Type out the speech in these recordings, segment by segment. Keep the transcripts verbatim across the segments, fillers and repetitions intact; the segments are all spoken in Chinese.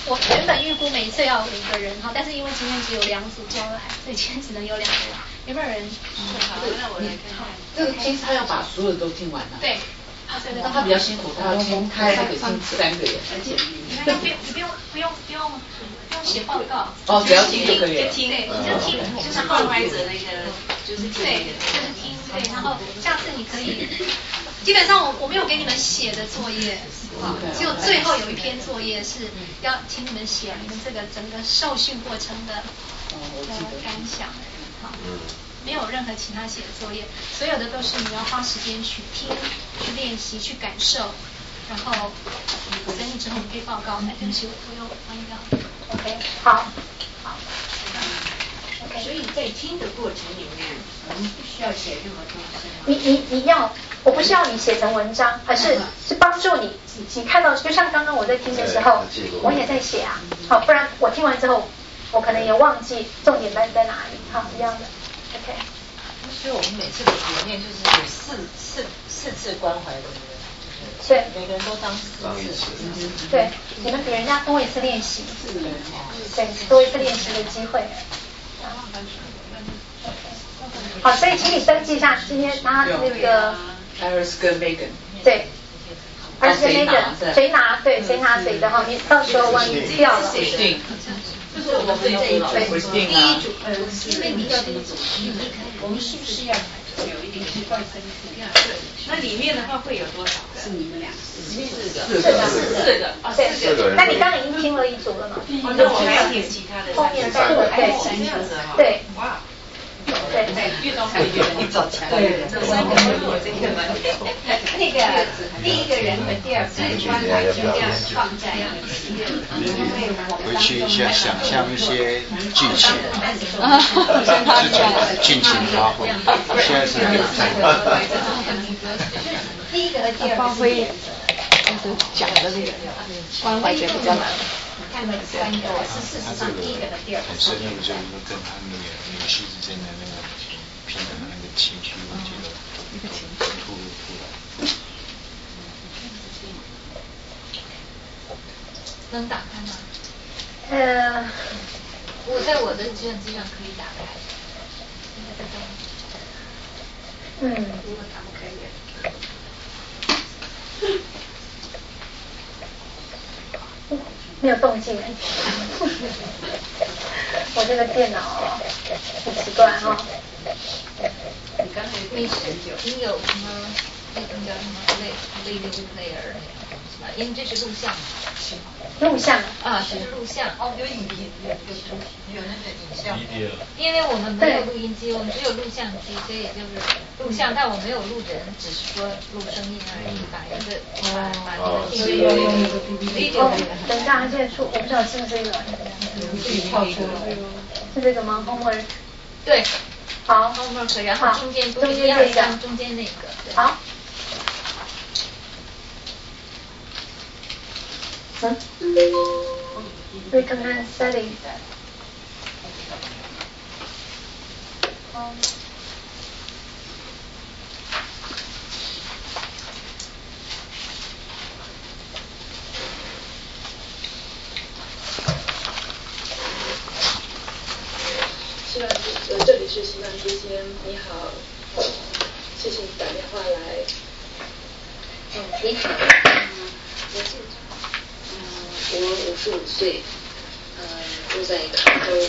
我原本预估每一次要五个人哈，但是因为今天只有两组交来，所以今天只能有两个人。有没有人？ 嗯、好，那我来看看。 这个听他要把所有都听完了。 对。对对对。 他比较辛苦，他要听开这个听三个人。 而且你们不用不用不用不用不用写报告。 哦，只要听就可以了。 听，对，你就听， 就是后拍者那个，就是对，就是听，对，然后下次你可以。基本上我我没有给你们写的作业，啊，只有最后有一篇作业是要请你们写你们这个整个受训过程的的感想，好，没有任何其他写的作业，所有的都是你要花时间去听、去练习、去感受，然后整理之后你可以报告。哎，对不起，我又关掉。OK， 好，好。 所以在听的过程里面，我们不需要写任何东西。 你你你要，我不是要你写成文章，而是是帮助你，你看到，就像刚刚我在听的时候，我也在写啊，好，不然我听完之后，我可能也忘记重点在在哪里，好，一样的 ，OK。 所以我们每次的里面就是有四四四次关怀的， 对， 每个人都当四次， 对，你们比人家多一次练习，对，多一次练习的机会。好，所以请你登记一下今天他那个 Iris 跟 Megan， 对 ，Iris 跟 Megan 谁拿对谁拿谁的哈，你到时候万一掉了， 对， 就是我们这一组第一组，呃，因为你要这个组，我们是不是要有一点是关分数？那里面的话会有多少个？是你们俩，四个，四个，四个，啊，四个。 那你刚刚已经听了一组了嘛？ 哦，那我还要点其他的， 后面三个，对， 这样子哈， 对， 哇。 对对， 越到后越你找强。对，这三个都我这个蛮那个第一个人和第二个关怀就这样放在一起，因为我们回去一下想象一些剧情， 啊， 自己尽情发挥。现在是第一个和第二个发挥，就是讲的那个关怀觉比较难。 看那三个是事实上第一个和第二个。 很深入，就是跟他那个女婿之间的那个平衡的那个情绪，我觉得突突出来。 能打开吗？ 呃， 我在我的计算机上可以打开。 嗯， 如果打不开也。 没有动静。我这个电脑很奇怪哈。 你刚才没事，你有什么那种叫什么类类流 player 那个东西吧？因为这是录像。 录像啊，这是录像。 哦，有影片，有有有那个影像。 因为我们没有录音机，我们只有录像机，所以就是录像，但我没有录人，只是说录声音而已，把一个把把那个有有有有 video。等一下，他现在出，我不知道是不是这个。 跳出来。 是这个吗 ？Homework。 对。 好。 Homework，然后中间中间这个， 中间那个。 好。嗯 recommend setting 西南呃，这里是西南之间，你好，谢谢你打电话来。 嗯，你好，嗯，我是，嗯，我五十五岁，嗯，住在康州。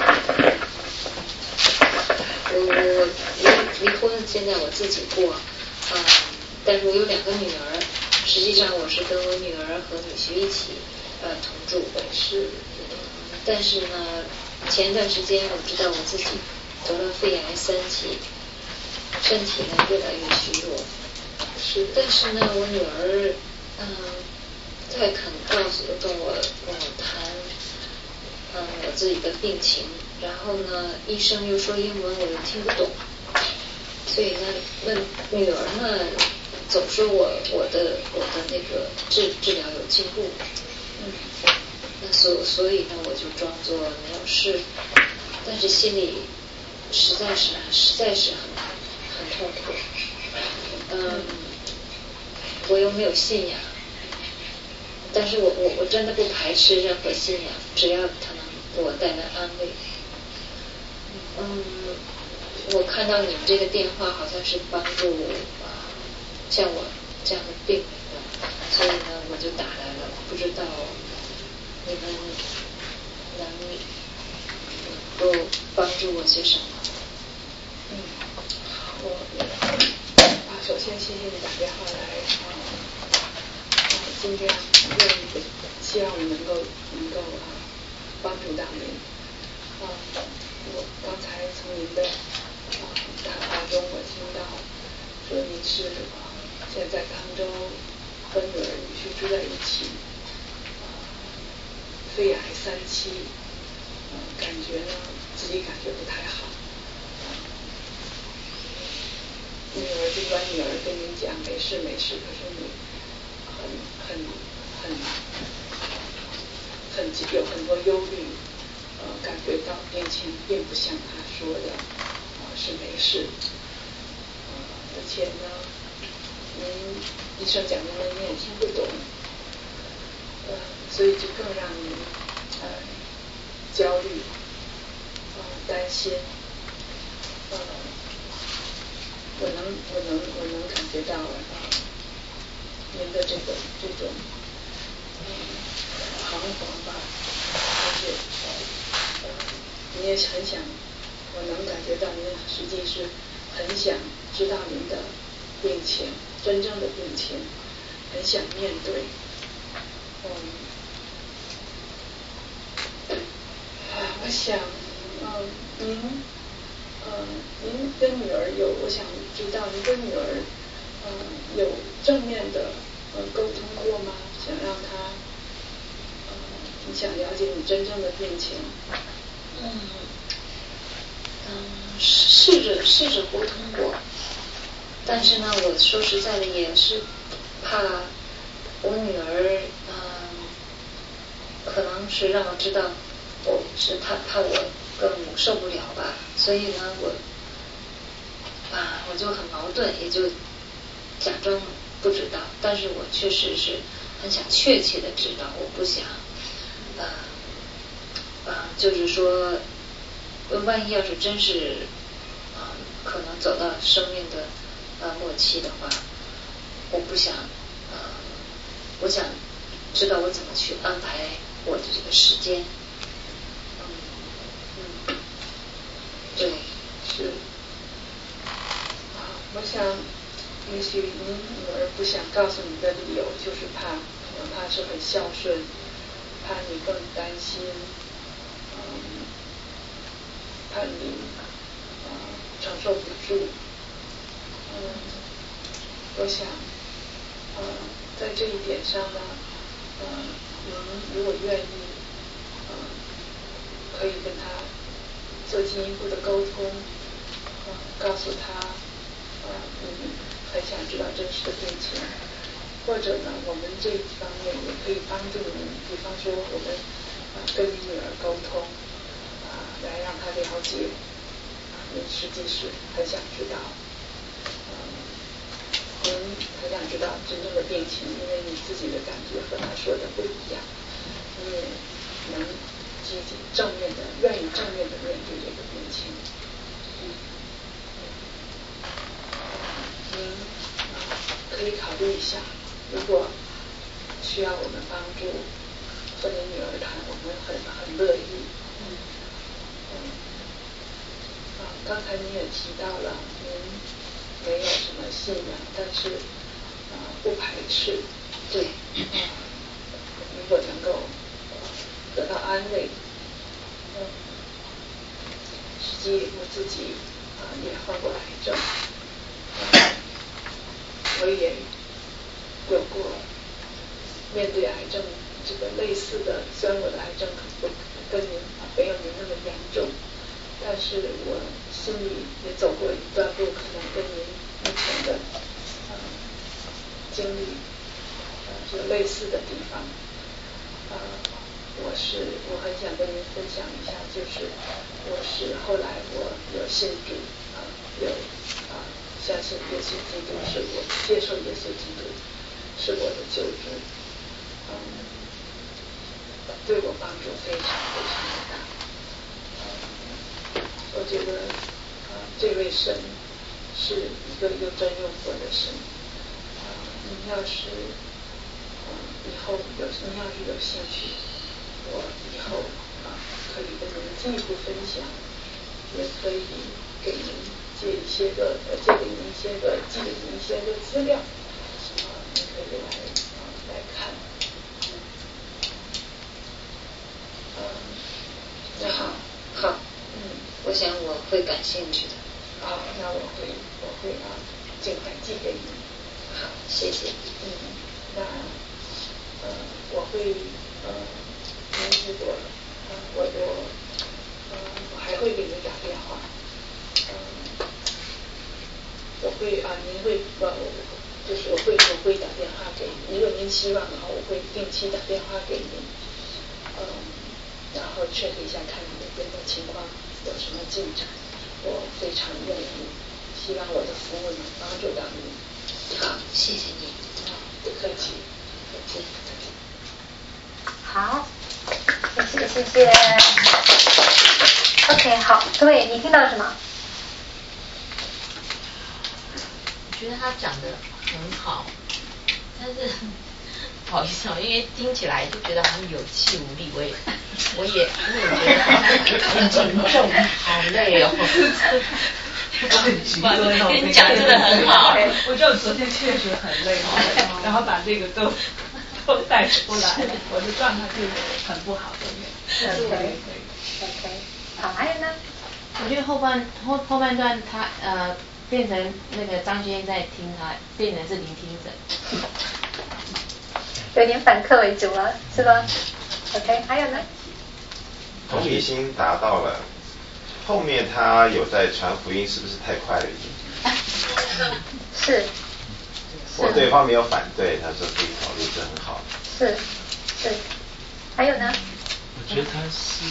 我我离离婚，现在我自己过，嗯，但是我有两个女儿，实际上我是跟我女儿和女婿一起呃同住的，是，但是呢，前段时间我知道我自己得了肺癌三级，身体呢越来越虚弱。是，但是呢，我女儿，嗯，在肯告诉跟我跟我谈，嗯，我自己的病情，然后呢，医生又说英文，我又听不懂，所以呢，那女儿呢，总说我我的我的那个治治疗有进步，嗯，那所所以呢，我就装作没有事，但是心里实在是实在是很很痛苦，嗯。我又没有信仰， 但是我我我真的不排斥任何信仰，只要它能给我带来安慰。嗯，我看到你们这个电话好像是帮助啊像我这样的病人的，所以呢我就打来了，不知道你们能能够帮助我些什么。 嗯，好，我啊，首先谢谢你打电话来啊，啊，今天愿意希望我能够能够啊帮助到您。啊，我刚才从您的啊谈话中我听到说您是啊现在在康州和女儿女婿住在一起，啊，肺癌三期，啊，感觉呢自己感觉不太好。女儿尽管女儿跟你讲没事没事，可是你很很很很有很多忧虑，呃，感觉到病情并不像她说的啊、呃、是没事，呃，而且呢，您医生讲的呢你也听不懂，呃，所以就更让你呃焦虑，呃，担心，呃。我能，我能，我能感觉到啊，您的这个这种嗯彷徨吧，而且呃，你也很想，我能感觉到您实际是很想知道您的病情，真正的病情，很想面对，嗯，啊，我想，嗯，您。呃，您跟女儿有，我想知道您跟女儿，呃，有正面的呃沟通过吗？想让她，呃，你想了解你真正的病情？ 嗯嗯，试着试着沟通过，但是呢，我说实在的也是怕我女儿，嗯、呃，可能是让我知道我是怕怕我更受不了吧，所以呢，我啊，我就很矛盾，也就假装不知道，但是我确实是很想确切的知道，我不想，呃，呃，就是说，万一要是真是，呃，可能走到生命的呃末期的话，我不想，呃，我想知道我怎么去安排我的这个时间。嗯，对， 是，啊，我想，也许您女儿不想告诉你的理由，就是怕，可能她是很孝顺，怕你更担心，嗯，怕你，呃，承受不住，嗯，我想，呃，在这一点上呢，呃，您如果愿意，呃，可以跟她做进一步的沟通，呃，告诉他，呃，你很想知道真实的病情，或者呢，我们这一方面也可以帮助你，比方说我们呃跟你女儿沟通，啊、呃，来让她了解，啊、呃，你实际是很想知道，呃，您很想知道真正的病情，因为你自己的感觉和她说的不一样，你也能积极正面的，愿意正面的面对这个病情。嗯，您可以考虑一下，如果需要我们帮助和您女儿谈，我们很很乐意。嗯，嗯，啊，刚才您也提到了，您没有什么信仰，但是啊不排斥。 对。 啊，如果能够得到安慰。嗯，实际我自己啊、呃、也患过癌症，嗯，我也有过面对癌症这个类似的，虽然我的癌症可不跟您没有您那么严重，但是我心里也走过一段路，可能跟您目前的呃经历呃有类似的地方，呃。我是我很想跟您分享一下，就是我是后来我有信主啊、呃，有啊、呃、相信耶稣基督是我接受耶稣基督是我的救主啊、 嗯，对我帮助非常非常的大。嗯，我觉得啊，这位神是一个又真又活的神。啊，你要是啊以后有你要是有兴趣，我以后啊可以跟您进一步分享，也可以给您借一些个呃借给您一些个寄给您一些个资料，啊，您可以来啊来看。嗯， 那好，好，嗯，我想我会感兴趣的。 好，那我会我会啊尽快寄给你。 好，谢谢。 嗯，那呃我会呃您如果呃我我呃我还会给您打电话。嗯，我会啊您会呃就是我会我会打电话给您，如果您希望的话，我会定期打电话给您。嗯，然后确认一下看你那边的情况有什么进展。我非常愿意，希望我的服务能帮助到你。 好，谢谢你。 好，不客气，不客气。 好，谢谢谢谢。OK， 好，各位，你听到什么？ 我觉得他讲的很好，但是不好意思哦，因为听起来就觉得好像有气无力，我也我也我也觉得好像很沉重，好累哦。你讲真的很好， 我知道昨天确实很累，然后把这个都都带出来，我的状态就很不好的面。 OK OK， 好，还有呢？ 我觉得后半后后半段他呃变成那个张先生在听他，变成是聆听者。 有点反客为主了，是吧 ？OK， 还有呢？ 同理心达到了，后面他有在传福音，是不是太快了一点？ 是。 我对方没有反对，他说可以考虑，这很好。 是是，还有呢？ 我觉得他是，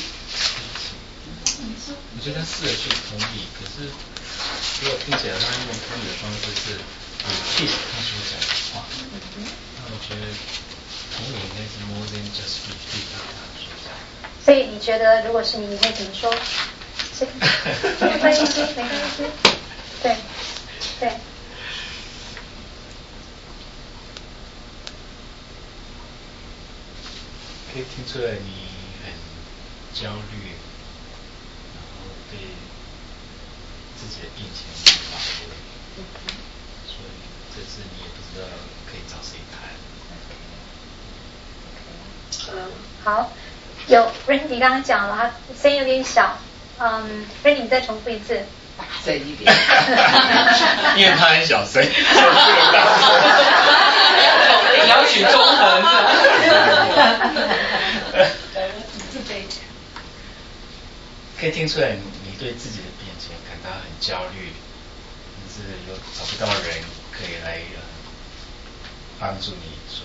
我觉得他试着去同理，可是如果听起来他用同理的方式是 repeat 他所讲的话，那我觉得同理应该是 more than just repeat 他所讲的。 所以你觉得如果是你，你会怎么说？是，没关系，没关系，对对。 可以听出来你很焦虑，然后对自己的病情没把握，所以这次你也不知道可以找谁谈。 嗯，好，有 Randy 刚刚讲了，他声音有点小，嗯 ，Randy 你再重复一次。 大声一点。 因为他很小声， 你要取中和自卑。 可以听出来你对自己的病情感到很焦虑，但是又找不到人可以来呃帮助你，所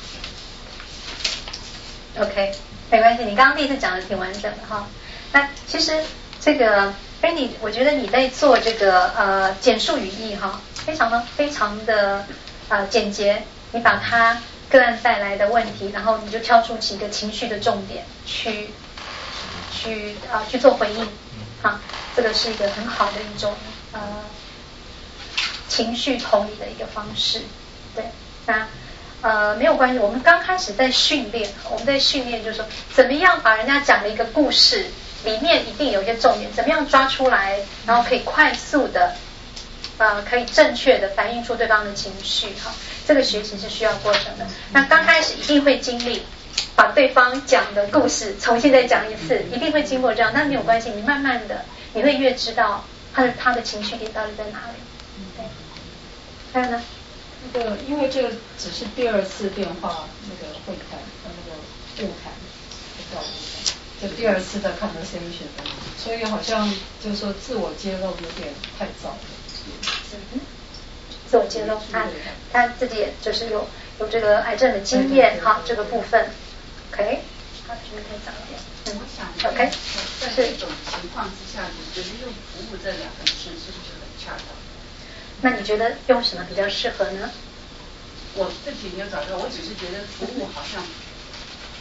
以。 OK， 没关系，你刚刚第一次讲的挺完整的哈。那其实这个 Randy， 我觉得你在做这个呃简述语义哈，非常的非常的呃简洁，你把它个案带来的问题，然后你就挑出几个情绪的重点去去啊、呃、去做回应，哈，这个是一个很好的一种呃情绪同理的一个方式，对，那。呃，没有关系。我们刚开始在训练，我们在训练就是说，怎么样把人家讲的一个故事里面一定有一些重点，怎么样抓出来，然后可以快速的，呃，可以正确的反映出对方的情绪哈。这个学习是需要过程的。那刚开始一定会经历把对方讲的故事重新再讲一次，一定会经过这样，但没有关系，你慢慢的你会越知道他的他的情绪点到底在哪里。对，还有呢？ 那个，因为这个只是第二次电话那个会谈，呃，那个误谈，叫误谈，就第二次的 conversation， 所以好像就是说自我揭露有点太早了。 嗯，自我揭露，他他自己也就是有有这个癌症的经验哈，这个部分 ，OK， 好，这边太早一点。 嗯，我想 OK， 在这种情况之下，你觉得用服务这两个字是不是很恰当？ 那你觉得用什么比较适合呢？ 我自己没有找到，我只是觉得服务好像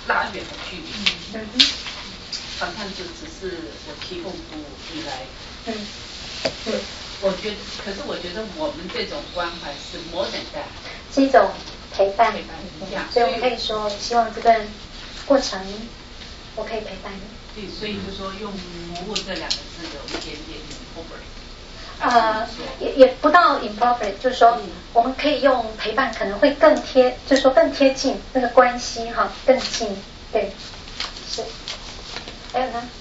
拉远的距离。嗯反看就只是我提供服务你来。 嗯。 对，我觉得，可是我觉得我们这种关怀是 more than that， 是一种陪伴。 陪伴一样。 所以我们可以说，希望这段过程我可以陪伴你。 对，所以就说用服务这两个字有一点点 inappropriate。 呃，也也不到 inappropriate， 就是说我们可以用陪伴，可能会更贴，就是说更贴近那个关系哈，更近。对，是。还有呢？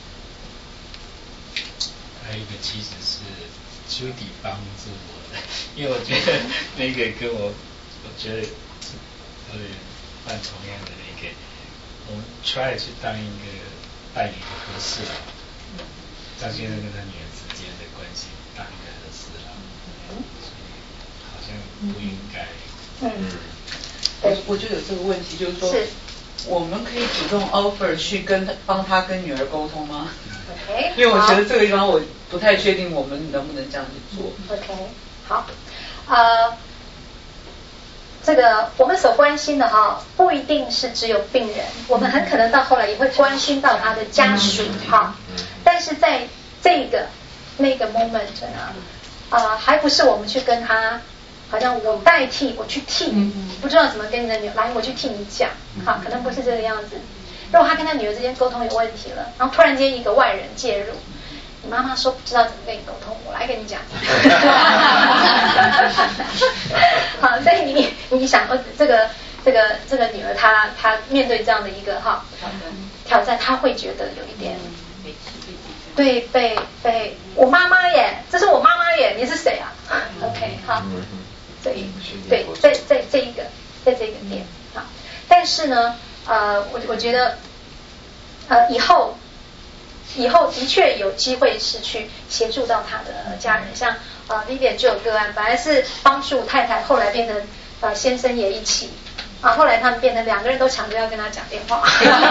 还有一个其实是Judy帮助我的，因为我觉得那个跟我，我觉得呃犯同样的那个，我们 try 去当一个代理的和事佬，张先生跟他女儿之间的关系当一个和事佬，所以好像不应该。 嗯，我我就有这个问题，就是说，是我们可以主动 offer 去跟他帮他跟女儿沟通吗？ OK， 因为我觉得这个地方我不太确定我们能不能这样去做。 OK， 好，呃，这个我们所关心的哈，不一定是只有病人，我们很可能到后来也会关心到他的家属哈。但是在这个那个 moment 呢，呃，还不是我们去跟他。好像我代替我去替你，不知道怎么跟你的女儿来，我去替你讲，好，可能不是这个样子。如果他跟他女儿之间沟通有问题了，然后突然间一个外人介入，你妈妈说不知道怎么跟你沟通，我来跟你讲。好，所以你你想说这个这个这个女儿她她面对这样的一个哈挑战，她会觉得有一点。对，被被我妈妈耶，这是我妈妈耶，你是谁啊 ？OK， 好，所以对，在在这一个，在这个点，好，但是呢，呃，我我觉得，呃，以后以后的确有机会是去协助到他的家人，像呃 Vivian 就有个案，本来是帮助太太，后来变成呃先生也一起。啊，后来他们变成两个人都抢着要跟他讲电话，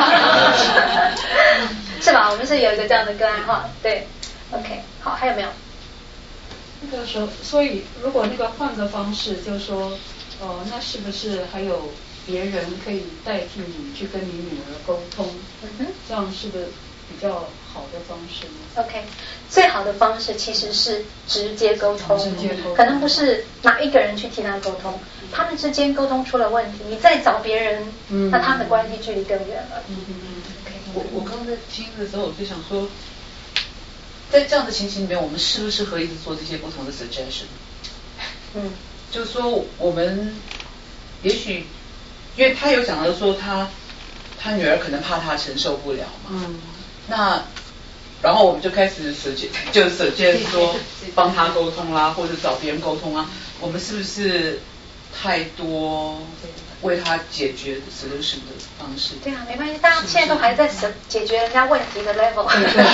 是吧？我们是有一个这样的个案哈，对 ，OK， 好，还有没有？ 那个时候，所以如果那个换个方式，就是说，呃，那是不是还有别人可以代替你去跟你女儿沟通？ 嗯哼， 这样是不是比较好的方式呢 ？OK， 最好的方式其实是直接沟通， 直接沟通， 可能不是哪一个人去替他沟通。他们之间沟通出了问题，你再找别人，嗯、那他们的关系距离更远了。 嗯嗯嗯。Okay, 我我刚才听的时候，我就想说，在这样的情形里面，我们适不适合一直做这些不同的 suggestion？ 嗯， 就是说我们也许，因为他有讲到说他他女儿可能怕他承受不了嘛，嗯，那然后我们就开始 suggest 就 suggest 说帮他沟通啦，或者找别人沟通啊，我们是不是？太多为他解决 solution 的方式。 对啊，没关系，大家现在都还在解决人家问题的 level，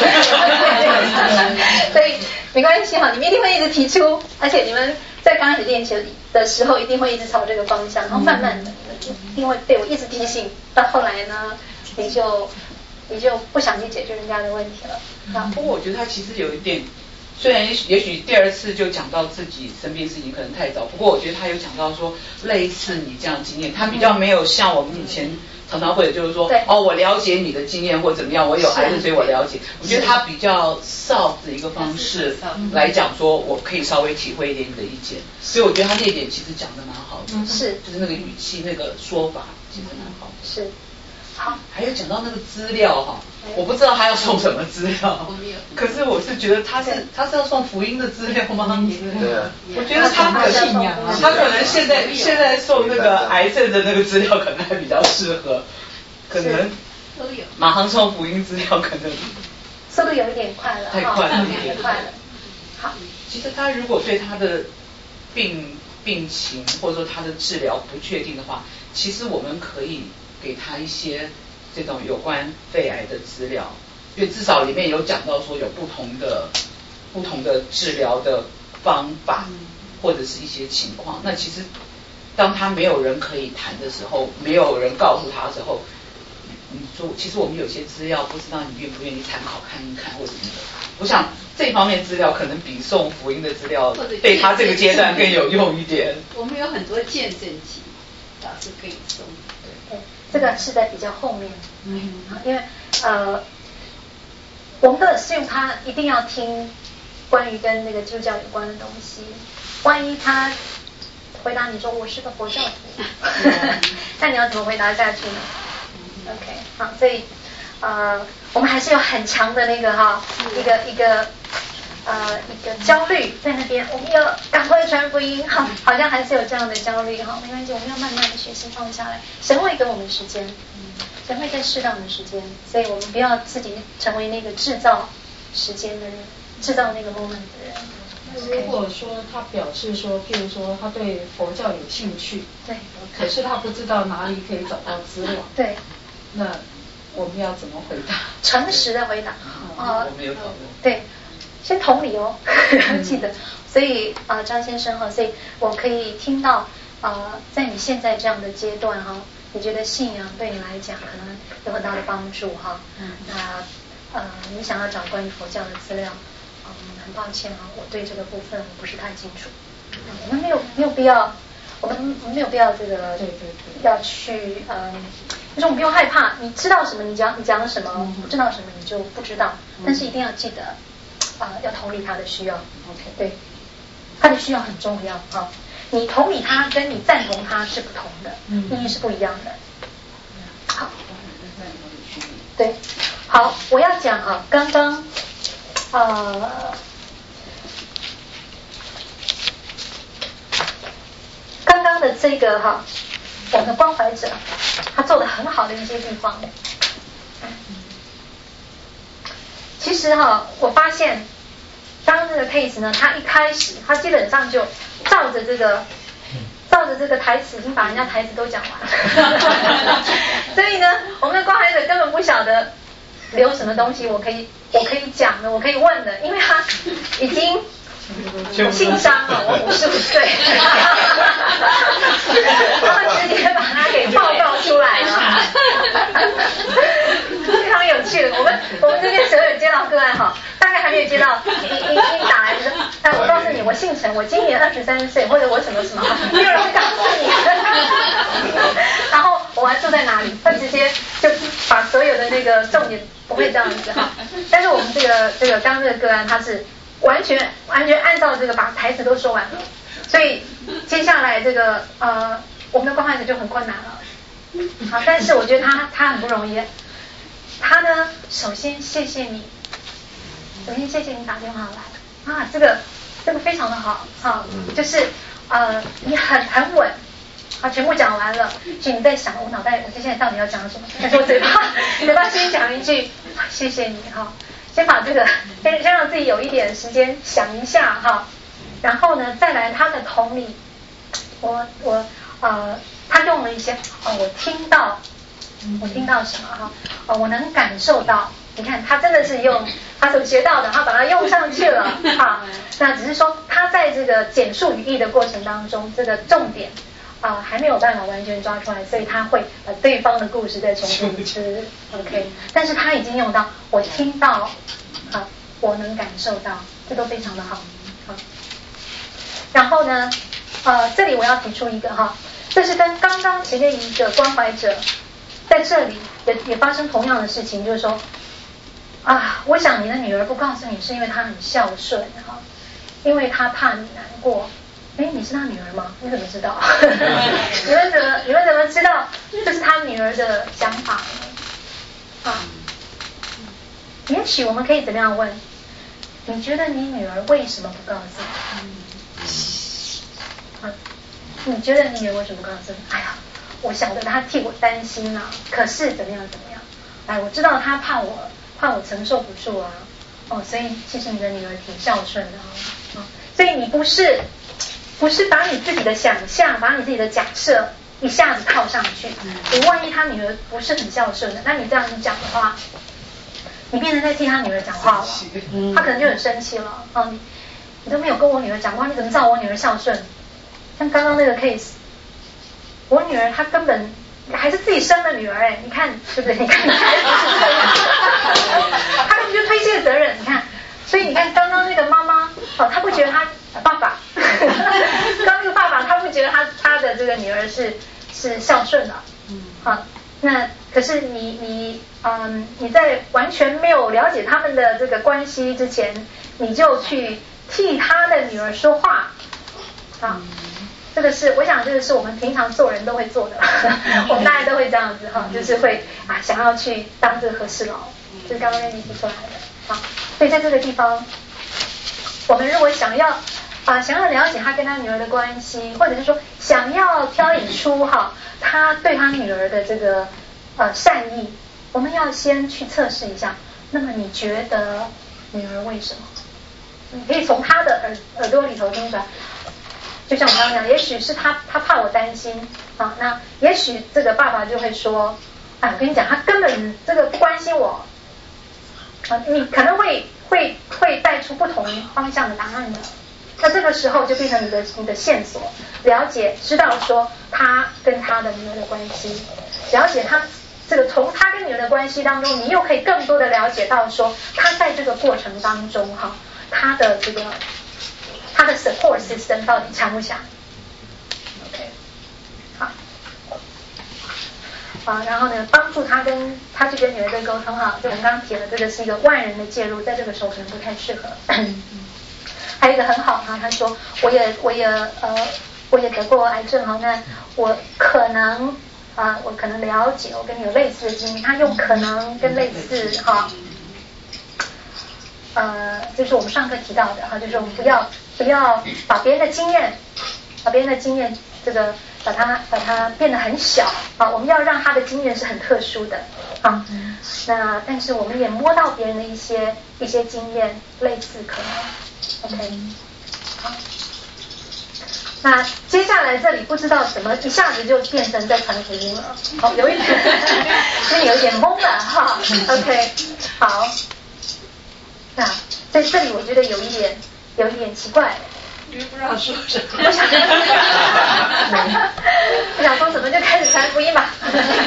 所以没关系哈，你们一定会一直提出，而且你们在刚开始练习的时候一定会一直朝这个方向，然后慢慢的一定会对我一直提醒，到后来呢，你就你就不想去解决人家的问题了。 嗯、不过我觉得他其实有一点。虽然也许也许第二次就讲到自己生病事情可能太早，不过我觉得他有讲到说类似你这样的经验，他比较没有像我们以前常常会有就是说哦我了解你的经验或怎么样，我有癌症所以我了解，我觉得他比较 soft 的一个方式来讲说我可以稍微体会一点你的意见，所以我觉得他那一点其实讲的蛮好的， 是就是那个语气那个说法其实蛮好的， 是。好， 还有讲到那个资料哈，我不知道他要送什么资料，可是我是觉得他是他是要送福音的资料吗？ 对啊， 我觉得他可能他可能现在现在送那个癌症的那个资料可能还比较适合，可能马上送福音资料可能速度有一点快了， 太快了， 有点快了。好， 其实他如果对他的病病情或者说他的治疗不确定的话，其实我们可以。给他一些这种有关肺癌的资料，因为至少里面有讲到说有不同的不同的治疗的方法，或者是一些情况。那其实当他没有人可以谈的时候，没有人告诉他的时候，你说其实我们有些资料不知道你愿不愿意参考看一看或者什么的。我想这方面资料可能比送福音的资料对他这个阶段更有用一点。 我们有很多见证集，老师可以送。 对， 这个是在比较后面，嗯，因为呃，我们都是用他一定要听关于跟那个基督教有关的东西，万一他回答你说我是个佛教徒，那你要怎么回答下去呢 ？OK， 好，所以呃，我们还是有很强的那个哈，一个一个。呃，一个焦虑在那边，我们要赶快传福音，好，好像还是有这样的焦虑，哈，没关系，我们要慢慢的学习放下来，神会给我们时间，神会在适当的时间，所以我们不要自己成为那个制造时间的人，制造那个 moment 的人。 如果说他表示说，譬如说他对佛教有兴趣， 对， 可是他不知道哪里可以找到资料， 对， 那我们要怎么回答？ 诚实的回答， 啊，我没有讨论， 对。先同理哦，记得，所以啊、呃，张先生哈，所以我可以听到啊、呃，在你现在这样的阶段哈，你觉得信仰对你来讲可能有很大的帮助哈。嗯。那呃，你想要找关于佛教的资料，嗯，很抱歉啊，我对这个部分我不是太清楚。嗯、我们没有没有必要，我们没有必要这个，对对对，要去嗯，就是我们不用害怕，你知道什么你讲你讲什么，嗯、不知道什么你就不知道，嗯、但是一定要记得。啊、呃，要同理他的需要 ，OK， 对，他的需要很重要啊。你同理他跟你赞同他是不同的，嗯，意义是不一样的。好，对，好，我要讲啊，刚刚呃，刚刚的这个哈，我们的关怀者他做的很好的一些地方。其实哈，我发现刚刚这个 case 呢，他一开始他基本上就照着这个照着这个台词，已经把人家台词都讲完了。所以呢，我们的关怀者根本不晓得留什么东西我可以我可以讲的，我可以问的，因为他已经情商了，我五十五岁，他们直接把它给报告出来了。非常有趣的，我们我们这边所有接到个案哈，大概还没有接到，你你你打来的，但我告诉你，我姓陈，我今年二十三岁，或者我什么什么，没有人会告诉你。然后我还住在哪里，他直接就把所有的那个重点不会这样子哈。但是我们这个这个刚刚这个个案，他是完全完全按照这个把台词都说完了，所以接下来这个呃我们的关怀者就很困难了。好，但是我觉得他他很不容易。他呢，首先谢谢你，首先谢谢你打电话来啊，这个这个非常的好啊，就是呃你很很稳啊，全部讲完了，就你在想我脑袋我接下来到底要讲什么，但是我嘴巴嘴巴先讲一句谢谢你哈，先把这个先先让自己有一点时间想一下哈，然后呢再来他的同理，我我呃他用了一些哦我听到。我听到什么哈？哦，我能感受到。你看，他真的是用他所学到的，他把它用上去了啊。那只是说，他在这个简述语义的过程当中，这个重点啊、呃、还没有办法完全抓出来，所以他会把对方的故事再重复一次。OK， 但是他已经用到我听到啊，我能感受到，这都非常的好。好，然后呢，呃，这里我要提出一个哈，这是跟刚刚前面一个关怀者。在这里也也发生同样的事情，就是说啊，我想你的女儿不告诉你是因为她很孝顺哈，因为她怕你难过。哎，你是她女儿吗？你怎么知道？你们怎么你们怎么知道这是她女儿的想法呢？啊，也许我们可以怎么样问？你觉得你女儿为什么不告诉你？啊，你觉得你女儿为什么不告诉你？哎呀。我晓得他替我担心啊，可是怎么样怎么样？哎，我知道他怕我怕我承受不住啊，哦，所以其实你的女儿挺孝顺的啊，哦，所以你不是不是把你自己的想象，把你自己的假设一下子套上去。你万一他女儿不是很孝顺的，那你这样子讲的话，你变成在替他女儿讲话了，他可能就很生气了。哦，你你都没有跟我女儿讲过，你怎么知道我女儿孝顺？像刚刚那个 case。我女儿她根本还是自己生的女儿哎，你看对不对？你看还是不是这样？她根本就推卸责任，你看，所以你看刚刚那个妈妈哦，她不觉得她爸爸，刚刚那个爸爸他不觉得他他的这个女儿是是孝顺的，嗯，好， 那可是你你嗯你在完全没有了解他们的这个关系之前，你就去替他的女儿说话啊。这个是我想这个是我们平常做人都会做的，我们大家都会这样子哈，就是会啊想要去当这个和事佬，就是刚刚Randy提出来的啊。所以在这个地方，我们如果想要啊想要了解他跟他女儿的关系，或者是说想要挑引出哈他对他女儿的这个呃善意，我们要先去测试一下。那么你觉得女儿为什么？你可以从他的耳耳朵里头听出来。就像我刚刚讲，也许是他他怕我担心啊，那也许这个爸爸就会说，哎，我跟你讲，他根本这个不关心我啊，你可能会会会带出不同方向的答案的。那这个时候就变成你的你的线索，了解知道说他跟他的女儿的关系，了解他这个从他跟女儿的关系当中，你又可以更多的了解到说他在这个过程当中哈，他的这个。他的 support system 到底强不强 ？OK， 好，啊，然后呢，帮助他跟他去跟女儿的沟通哈，就我们刚刚提了，这个是一个外人的介入，在这个时候可能不太适合。还有一个很好哈，他说我也我也呃我也得过癌症哈，那我可能啊、呃、我可能了解，我跟你有类似的经历，他用可能跟类似哈。呃，就是我们上课提到的哈，就是我们不要不要把别人的经验，把别人的经验这个把它把它变得很小啊，我们要让他的经验是很特殊的啊。那但是我们也摸到别人的一些一些经验，类似可能 ，OK， 好。那接下来这里不知道什么，一下子就变成在传福音了，好，有一点，因为有一点懵了哈 ，OK， 好。那在这里我觉得有一点有一点奇怪， 因为不知道说什么， 我想我想说怎么就开始传福音吧。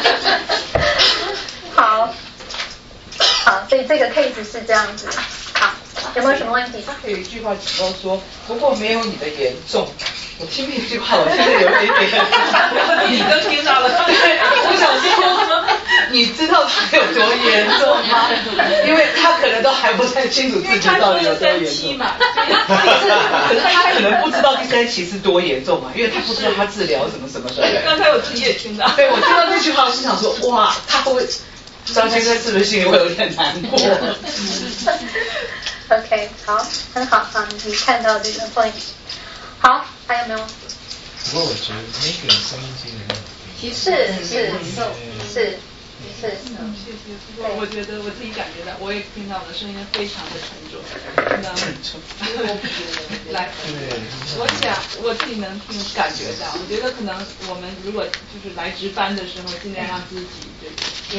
好，好，所以这个 case 是这样子。好，有没有什么问题？ 他有一句话讲到说，不过没有你的严重。我听那句话，我现在有一点点， 你都听到了， 我想说，你知道他有多严重吗？因为他可能都还不太清楚自己到底有多严重嘛。可是他可能不知道第三期是多严重嘛，因为他不知道他治疗什么什么的。 刚才我自己也听到。 对，我听到这句话，我是想说，哇，他会不会张先生是不是心里会有点难过 ？OK， 好，很好啊，你看到这个 point。好，还有没有？ 不过我觉得那个声音机的那种， 是是是是是， 嗯，谢谢。不过我觉得我自己感觉到，我也听到了声音非常的沉重，沉重。我不觉得。来，我想我自己能听感觉到，我觉得可能我们如果就是来值班的时候，尽量让自己就是。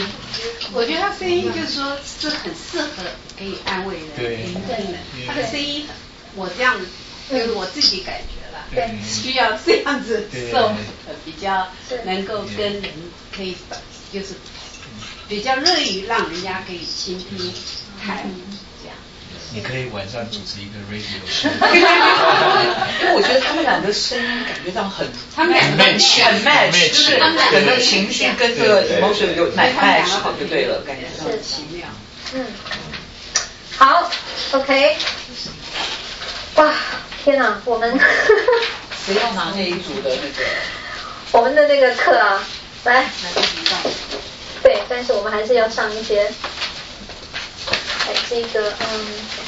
我觉得他声音就是说是很适合可以安慰人、聆听的。他的声音，我这样就是我自己感觉了， 对， 需要这样子受，比较能够跟人可以就是比较乐于让人家可以倾听谈这样。 你可以晚上主持一个 radio show。 因为我觉得他们俩的声音感觉到很， 他们两个很 match， 就是人的情绪跟这个 emotion 有 match 好就对了，感觉是奇妙。 嗯，好 ，OK。哇，天哪，我们谁要拿那一组的那个？ 我们的那个课啊，来，来对，但是我们还是要上一些。哎，这个嗯，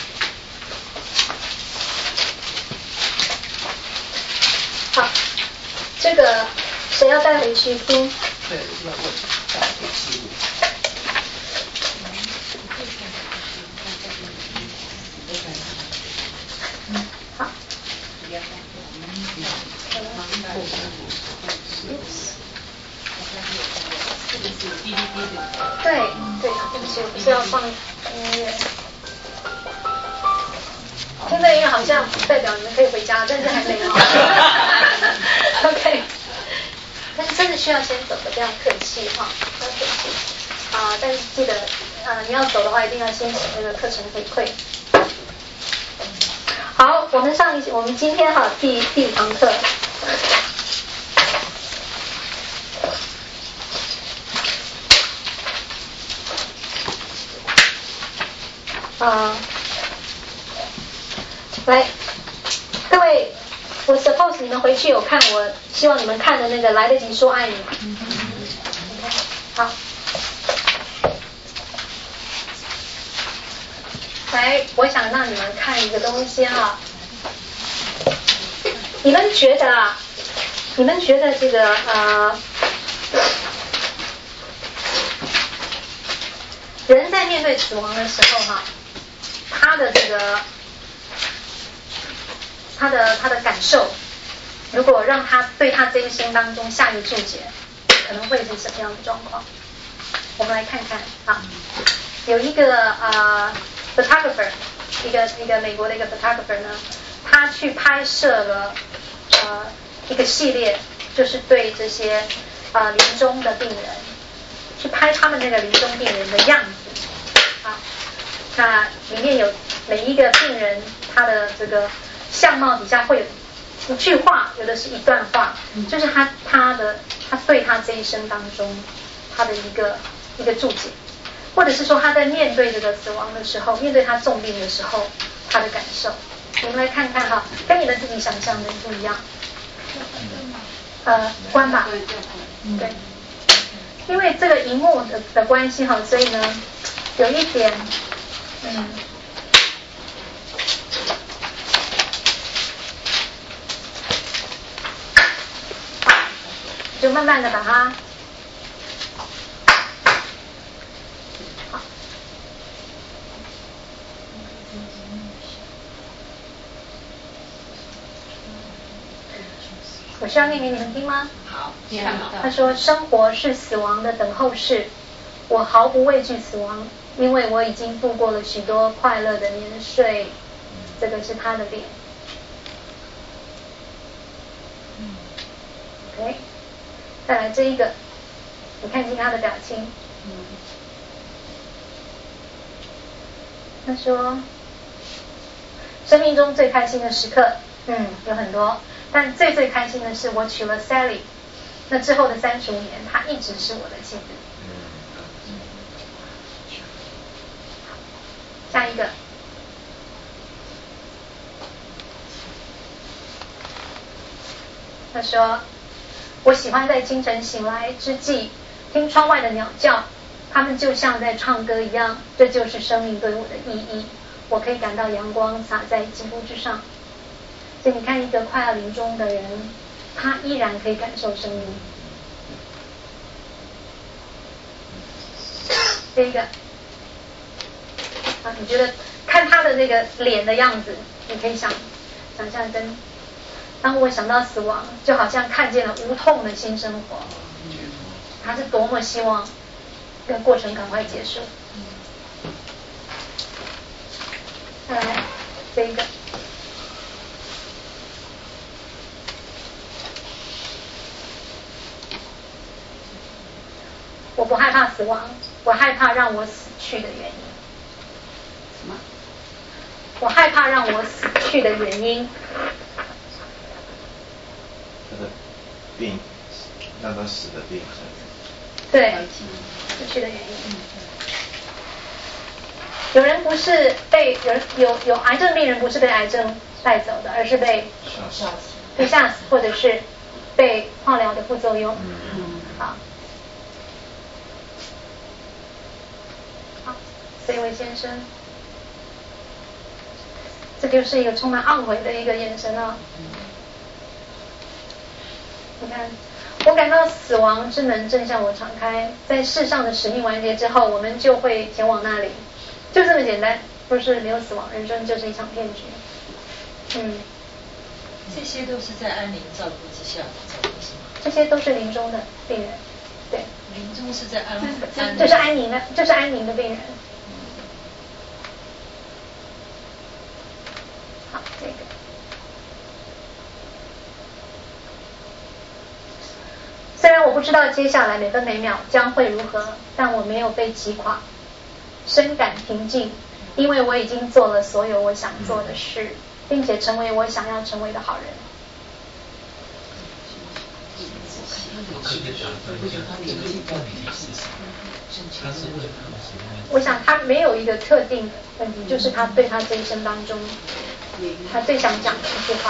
好，这个谁要带回去听？ 对，要问，带回去。 嗯，好。对对，对不起，我不是要放音乐。听这音乐好像代表你们可以回家，但是还没有。OK， 但是真的需要先走的，不要客气哈，不要客气啊、呃！但是记得啊、呃，你要走的话，一定要先写那个课程回馈。好，我们上一我们今天哈第第五堂课。 啊、来，各位，我 suppose 你们回去有看我希望你们看的那个来得及说爱你嘛？好。来，我想让你们看一个东西啊，你们觉得啊，你们觉得这个呃，人在面对死亡的时候哈、啊，他的这个他的他的感受，如果让他对他这一生当中下一个注解，可能会是什么样的状况？我们来看看啊，有一个呃。photographer， 一个一个美国的一个 photographer 呢，他去拍摄了呃一个系列，就是对这些呃临终的病人，去拍他们那个临终病人的样子啊。那里面有每一个病人他的这个相貌底下会有一句话，有的是一段话，就是他他的他对他这一生当中他的一个一个注解。或者是说他在面对这个死亡的时候，面对他重病的时候，他的感受，我们来看看哈，跟你们自己想象的不一样。呃，关吧，对，因为这个荧幕的的关系哈，所以呢，有一点，嗯，就慢慢的把它。我需要念给你们听吗？ 好， 他说：“生活是死亡的等候室，我毫不畏惧死亡，因为我已经度过了许多快乐的年岁。”这个是他的脸。OK， 再来这一个，你看清他的表情。他说：“生命中最开心的时刻，嗯，有很多。”但最最开心的是我娶了 Sally， 那之后的三十五年，她一直是我的妻子。下一个，他说：“我喜欢在清晨醒来之际，听窗外的鸟叫，它们就像在唱歌一样，这就是生命对我的意义。我可以感到阳光洒在肌肤之上。”所以你看，一个快要临终的人，他依然可以感受生命。这一个啊，你觉得看他的那个脸的样子，你可以想想象跟当我想到死亡，就好像看见了无痛的新生活。他是多么希望这个过程赶快结束。再来这一个。我不害怕死亡，我害怕让我死去的原因。什么？我害怕让我死去的原因。 他的病，让他死的病。 对，死去的原因。有人不是被有人有有癌症病人不是被癌症带走的，而是被吓死， 被吓死，或者是被化疗的副作用。嗯，好。这位先生，这就是一个充满懊悔的一个眼神啊！你看，我感到死亡之门正向我敞开，在世上的使命完结之后，我们就会前往那里，就这么简单，不是没有死亡，人生就是一场骗局。嗯， 这些都是在安宁照顾之下走的是吗？ 这些都是临终的病人，对。 临终是在安安， 这是安宁的，这是安宁的病人。好，这个。虽然我不知道接下来每分每秒将会如何，但我没有被击垮，深感平静，因为我已经做了所有我想做的事，并且成为我想要成为的好人。 他是为了我想他没有一个特定的问题，就是他对他这一生当中，他最想讲的一句话。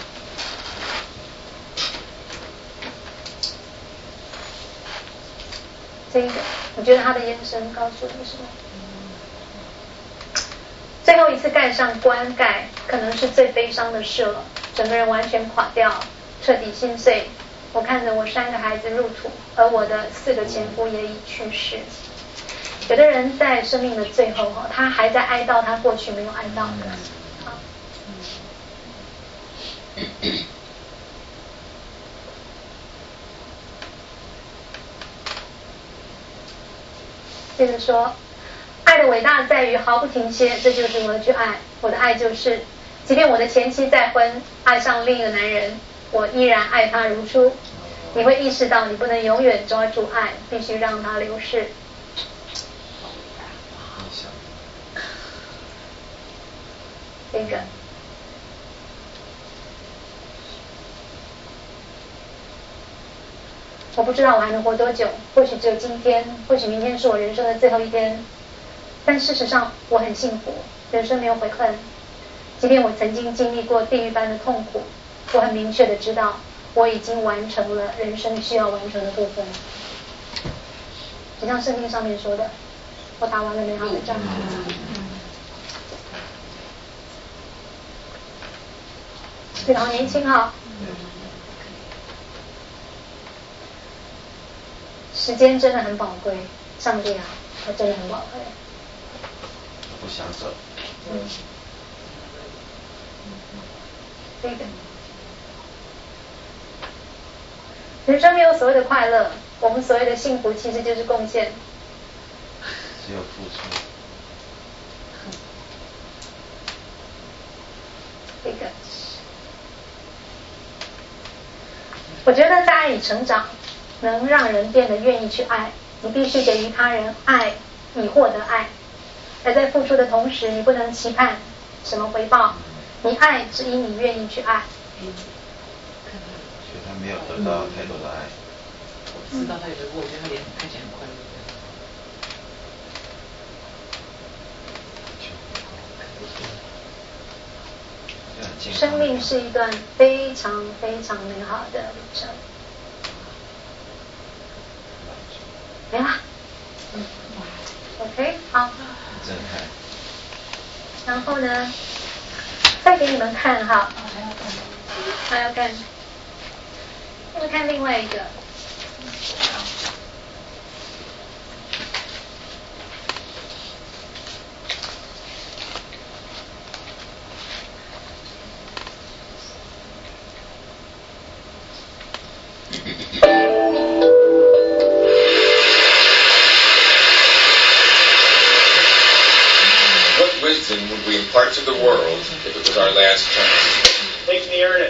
这个，我觉得他的眼神告诉你什么？最后一次盖上棺盖，可能是最悲伤的事了，整个人完全垮掉，彻底心碎。我看着我三个孩子入土，而我的四个前夫也已去世。有的人在生命的最后，他还在哀悼他过去没有哀悼的。接着说，爱的伟大在于毫不停歇，这就是我的去爱。我的爱就是，即便我的前妻再婚，爱上另一个男人，我依然爱他如初。你会意识到，你不能永远抓住爱，必须让它流逝。这个。我不知道我还能活多久，或许只有今天，或许明天是我人生的最后一天。但事实上，我很幸福，人生没有悔恨。即便我曾经经历过地狱般的痛苦，我很明确的知道，我已经完成了人生需要完成的部分。就像圣经上面说的，我打完了美好的仗。非常年轻哈。时间真的很宝贵，上帝啊，它真的很宝贵。 不想走。 嗯。对的。人生没有所谓的快乐，我们所谓的幸福其实就是贡献。 只有付出。 这个。我觉得在爱里成长，能让人变得愿意去爱，你必须给予他人爱，以获得爱。而在付出的同时，你不能期盼什么回报，你爱只因你愿意去爱。 所以他没有得到太多的爱。 我知道他有的，我觉得他脸看起来很快乐。 生命是一段非常非常美好的旅程。没了。嗯 ，OK， 好。 震撼。 然后呢，再给你们看哈，还要看，你们看另外一个。 Wisdom would we impart to the world if it was our last chance? Makes me earn it.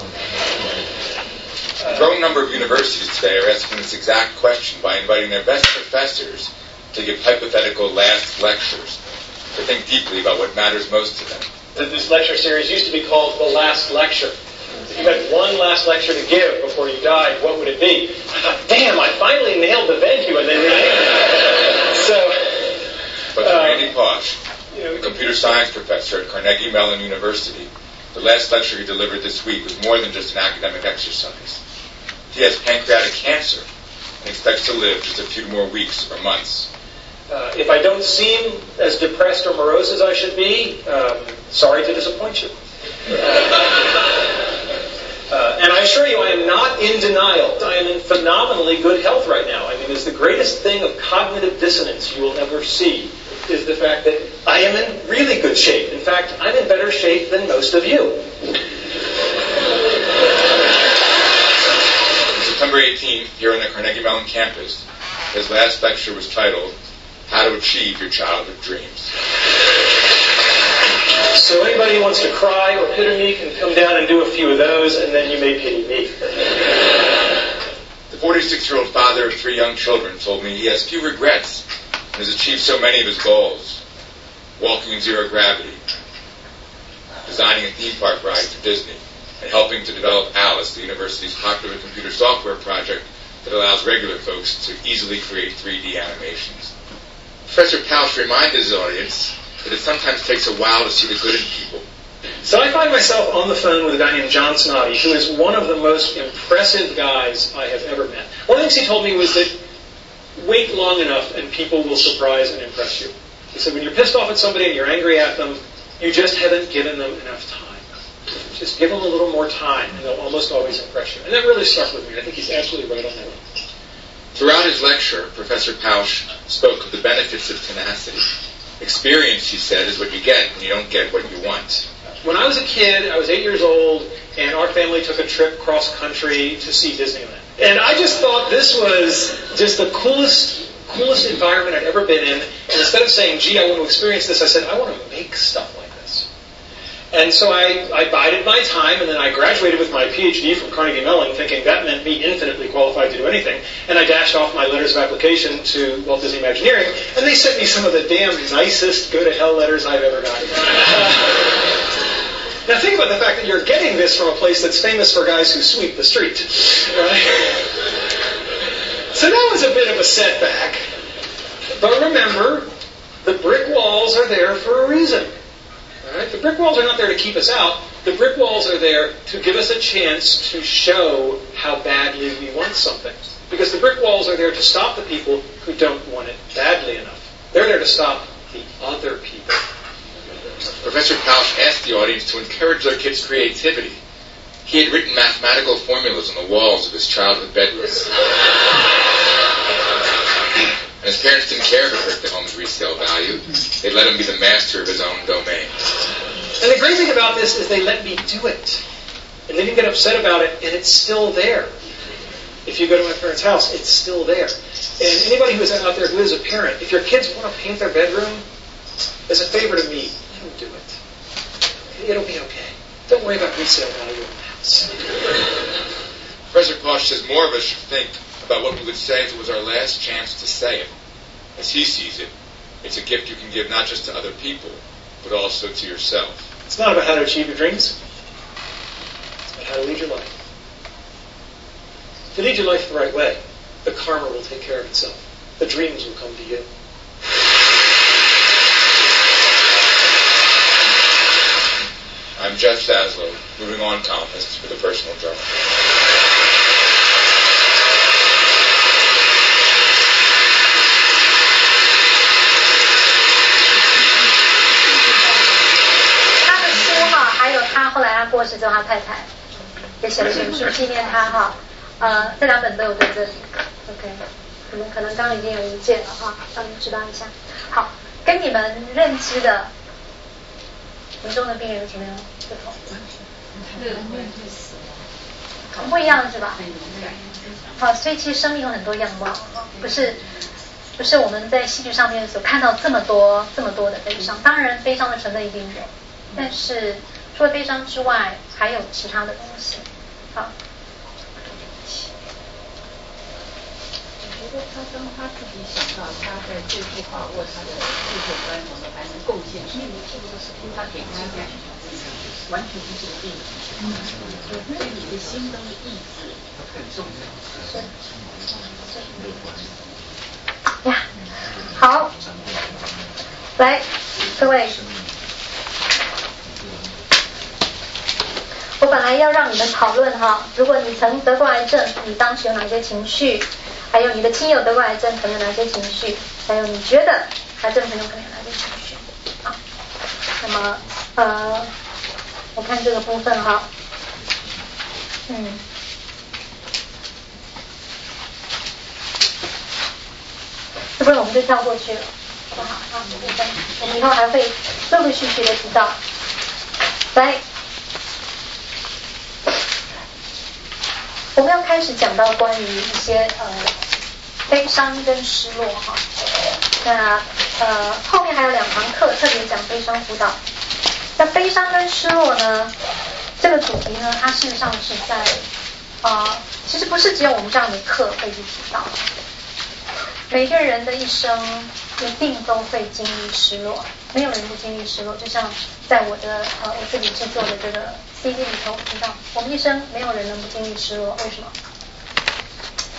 A growing number of universities today are asking this exact question by inviting their best professors to give hypothetical last lectures, to think deeply about what matters most to them. This lecture series used to be called The Last Lecture. If you had one last lecture to give before you died, what would it be? I thought, damn, I finally nailed the venue, and then so. But for Randy Pausch, a computer science professor at Carnegie Mellon University, the last lecture he delivered this week was more than just an academic exercise. He has pancreatic cancer and expects to live just a few more weeks or months. Uh, if I don't seem as depressed or morose as I should be, um, sorry to disappoint you. Uh, and I assure you, I am not in denial. I am in phenomenally good health right now. I mean, it's the greatest thing of cognitive dissonance you will ever see, is the fact that I am in really good shape. In fact, I'm in better shape than most of you. September eighteenth, here on the Carnegie Mellon campus, his last lecture was titled, How to Achieve Your Childhood Dreams. So anybody who wants to cry or pity me can come down and do a few of those, and then you may pity me. The forty-six-year-old father of three young children told me he has few regrets and has achieved so many of his goals. Walking in zero gravity, designing a theme park ride for Disney, and helping to develop Alice, the university's popular computer software project, that allows regular folks to easily create three D animations. Professor Pausch reminded his audience that it sometimes takes a while to see the good in people. So I find myself on the phone with a guy named John Snoddy, who is one of the most impressive guys I have ever met. One of the things he told me was that wait long enough and people will surprise and impress you. He said when you're pissed off at somebody and you're angry at them, you just haven't given them enough time. Just give them a little more time and they'll almost always impress you. And that really stuck with me. I think he's absolutely right on that one. Throughout his lecture, Professor Pausch spoke of the benefits of tenacity. Experience, he said, is what you get when you don't get what you want. When I was a kid, I was eight years old, and our family took a trip cross-country to see Disneyland. And I just thought this was just the coolest, coolest environment I'd ever been in. And instead of saying, gee, I want to experience this, I said, I want to make stuff like this. And so I, I bided my time, and then I graduated with my P H D from Carnegie Mellon, thinking that meant me infinitely qualified to do anything. And I dashed off my letters of application to Walt Disney Imagineering, and they sent me some of the damn nicest go-to-hell letters I've ever gotten. Now think about the fact that you're getting this from a place that's famous for guys who sweep the street. Right? So that was a bit of a setback. But remember, the brick walls are there for a reason. Right? The brick walls are not there to keep us out. The brick walls are there to give us a chance to show how badly we want something. Because the brick walls are there to stop the people who don't want it badly enough. They're there to stop the other people. Professor Pausch asked the audience to encourage their kids' creativity. He had written mathematical formulas on the walls of his childhood bedroom. And his parents didn't care if it hurt the home's resale value. They let him be the master of his own domain. And the great thing about this is they let me do it. And they didn't get upset about it, and it's still there. If you go to my parents' house, it's still there. And anybody who's out there who is a parent, if your kids want to paint their bedroom, as a favor to me, let them do it. It'll be okay. Don't worry about resale value in the house. Professor Pausch says more of us should think about what we would say if it was our last chance to say it. As he sees it, it's a gift you can give not just to other people, but also to yourself. It's not about how to achieve your dreams. It's about how to lead your life. If you lead your life the right way, the karma will take care of itself. The dreams will come to you. I'm Jeff Zaslow, moving on columnist for the Personal Journal. 他的书哈，还有他后来他过世之后，他太太也写了一本书纪念他哈。呃，这两本都有在这里 ，OK， 可能可能刚刚已经有一件了哈，让你们知道一下。好，跟你们认知的临终的病人有什么样不同？很不一样是吧？好，所以其实生命有很多样貌，不是不是我们在戏剧上面所看到这么多这么多的悲伤。当然，悲伤的成分一定有，但是除了悲伤之外，还有其他的东西。好。 我觉得他当他自己想到他在最后把握他的最后关头的，还能贡献什么？他给他讲，完全不是病，所以你的心中的意志很重要。呀，好，来，各位，我本来要让你们讨论哈，如果你曾得过癌症，你当时有哪些情绪？还有你的亲友得过癌症可能有哪些情绪？还有你觉得癌症朋友可能有哪些情绪？好，那么呃，我看这个部分哈，嗯，这部分我们就跳过去了，好不好？好，这部分我们以后还会陆陆续续的提到。来，我们要开始讲到关于一些呃。悲伤跟失落哈，那呃后面还有两堂课特别讲悲伤辅导。那悲伤跟失落呢，这个主题呢，它事实上是在啊、呃，其实不是只有我们这样的课会去提到，每个人的一生一定都会经历失落，没有人不经历失落。就像在我的呃我自己制作的这个 C D 里头提到，我们一生没有人能不经历失落，为什么？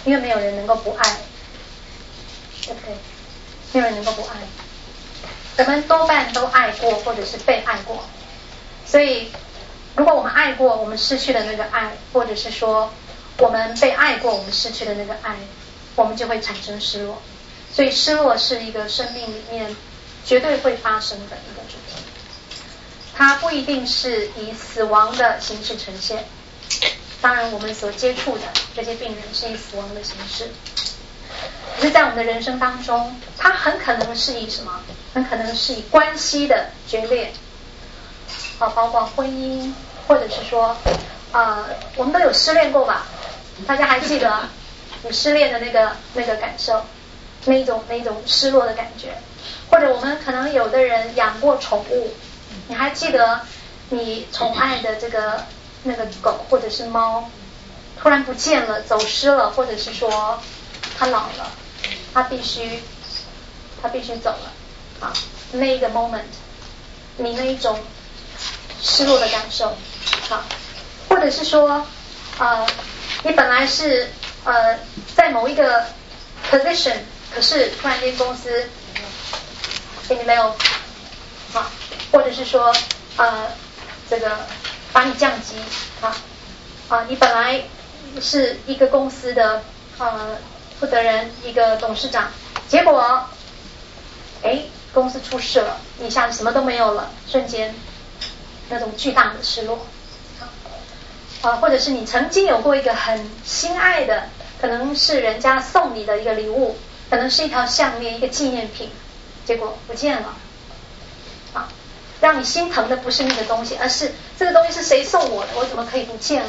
因为没有人能够不爱，对不对？没有人能够不爱，我们多半都爱过或者是被爱过，所以如果我们爱过，我们失去了那个爱，或者是说我们被爱过，我们失去了那个爱，我们就会产生失落。所以失落是一个生命里面绝对会发生的一个主题，它不一定是以死亡的形式呈现，当然我们所接触的这些病人是以死亡的形式，可是在我们的人生当中，它很可能是以什么？很可能是以关系的决裂，啊，包括婚姻，或者是说，呃，我们都有失恋过吧？大家还记得你失恋的那个那个感受，那一种那一种失落的感觉，或者我们可能有的人养过宠物，你还记得你宠爱的这个那个狗或者是猫，突然不见了，走失了，或者是说它老了，它必须它必须走了啊，那一个 moment， 你那一种失落的感受啊，或者是说呃，你本来是呃在某一个 position， 可是突然间公司给你没有啊，或者是说呃这个把你降级啊啊，你本来是一个公司的呃负责人，一个董事长，结果哎公司出事了，你一下子什么都没有了，瞬间那种巨大的失落啊，或者是你曾经有过一个很心爱的，可能是人家送你的一个礼物，可能是一条项链，一个纪念品，结果不见了啊，让你心疼的不是那个东西，而是这个东西是谁送我的，我怎么可以不见了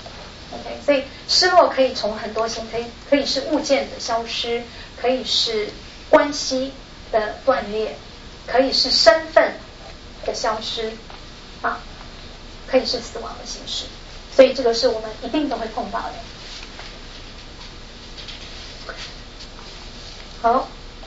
OK， 所以失落可以从很多形，可以可以是物件的消失，可以是关系的断裂，可以是身份的消失啊，可以是死亡的形式，所以这个是我们一定都会碰到的。好，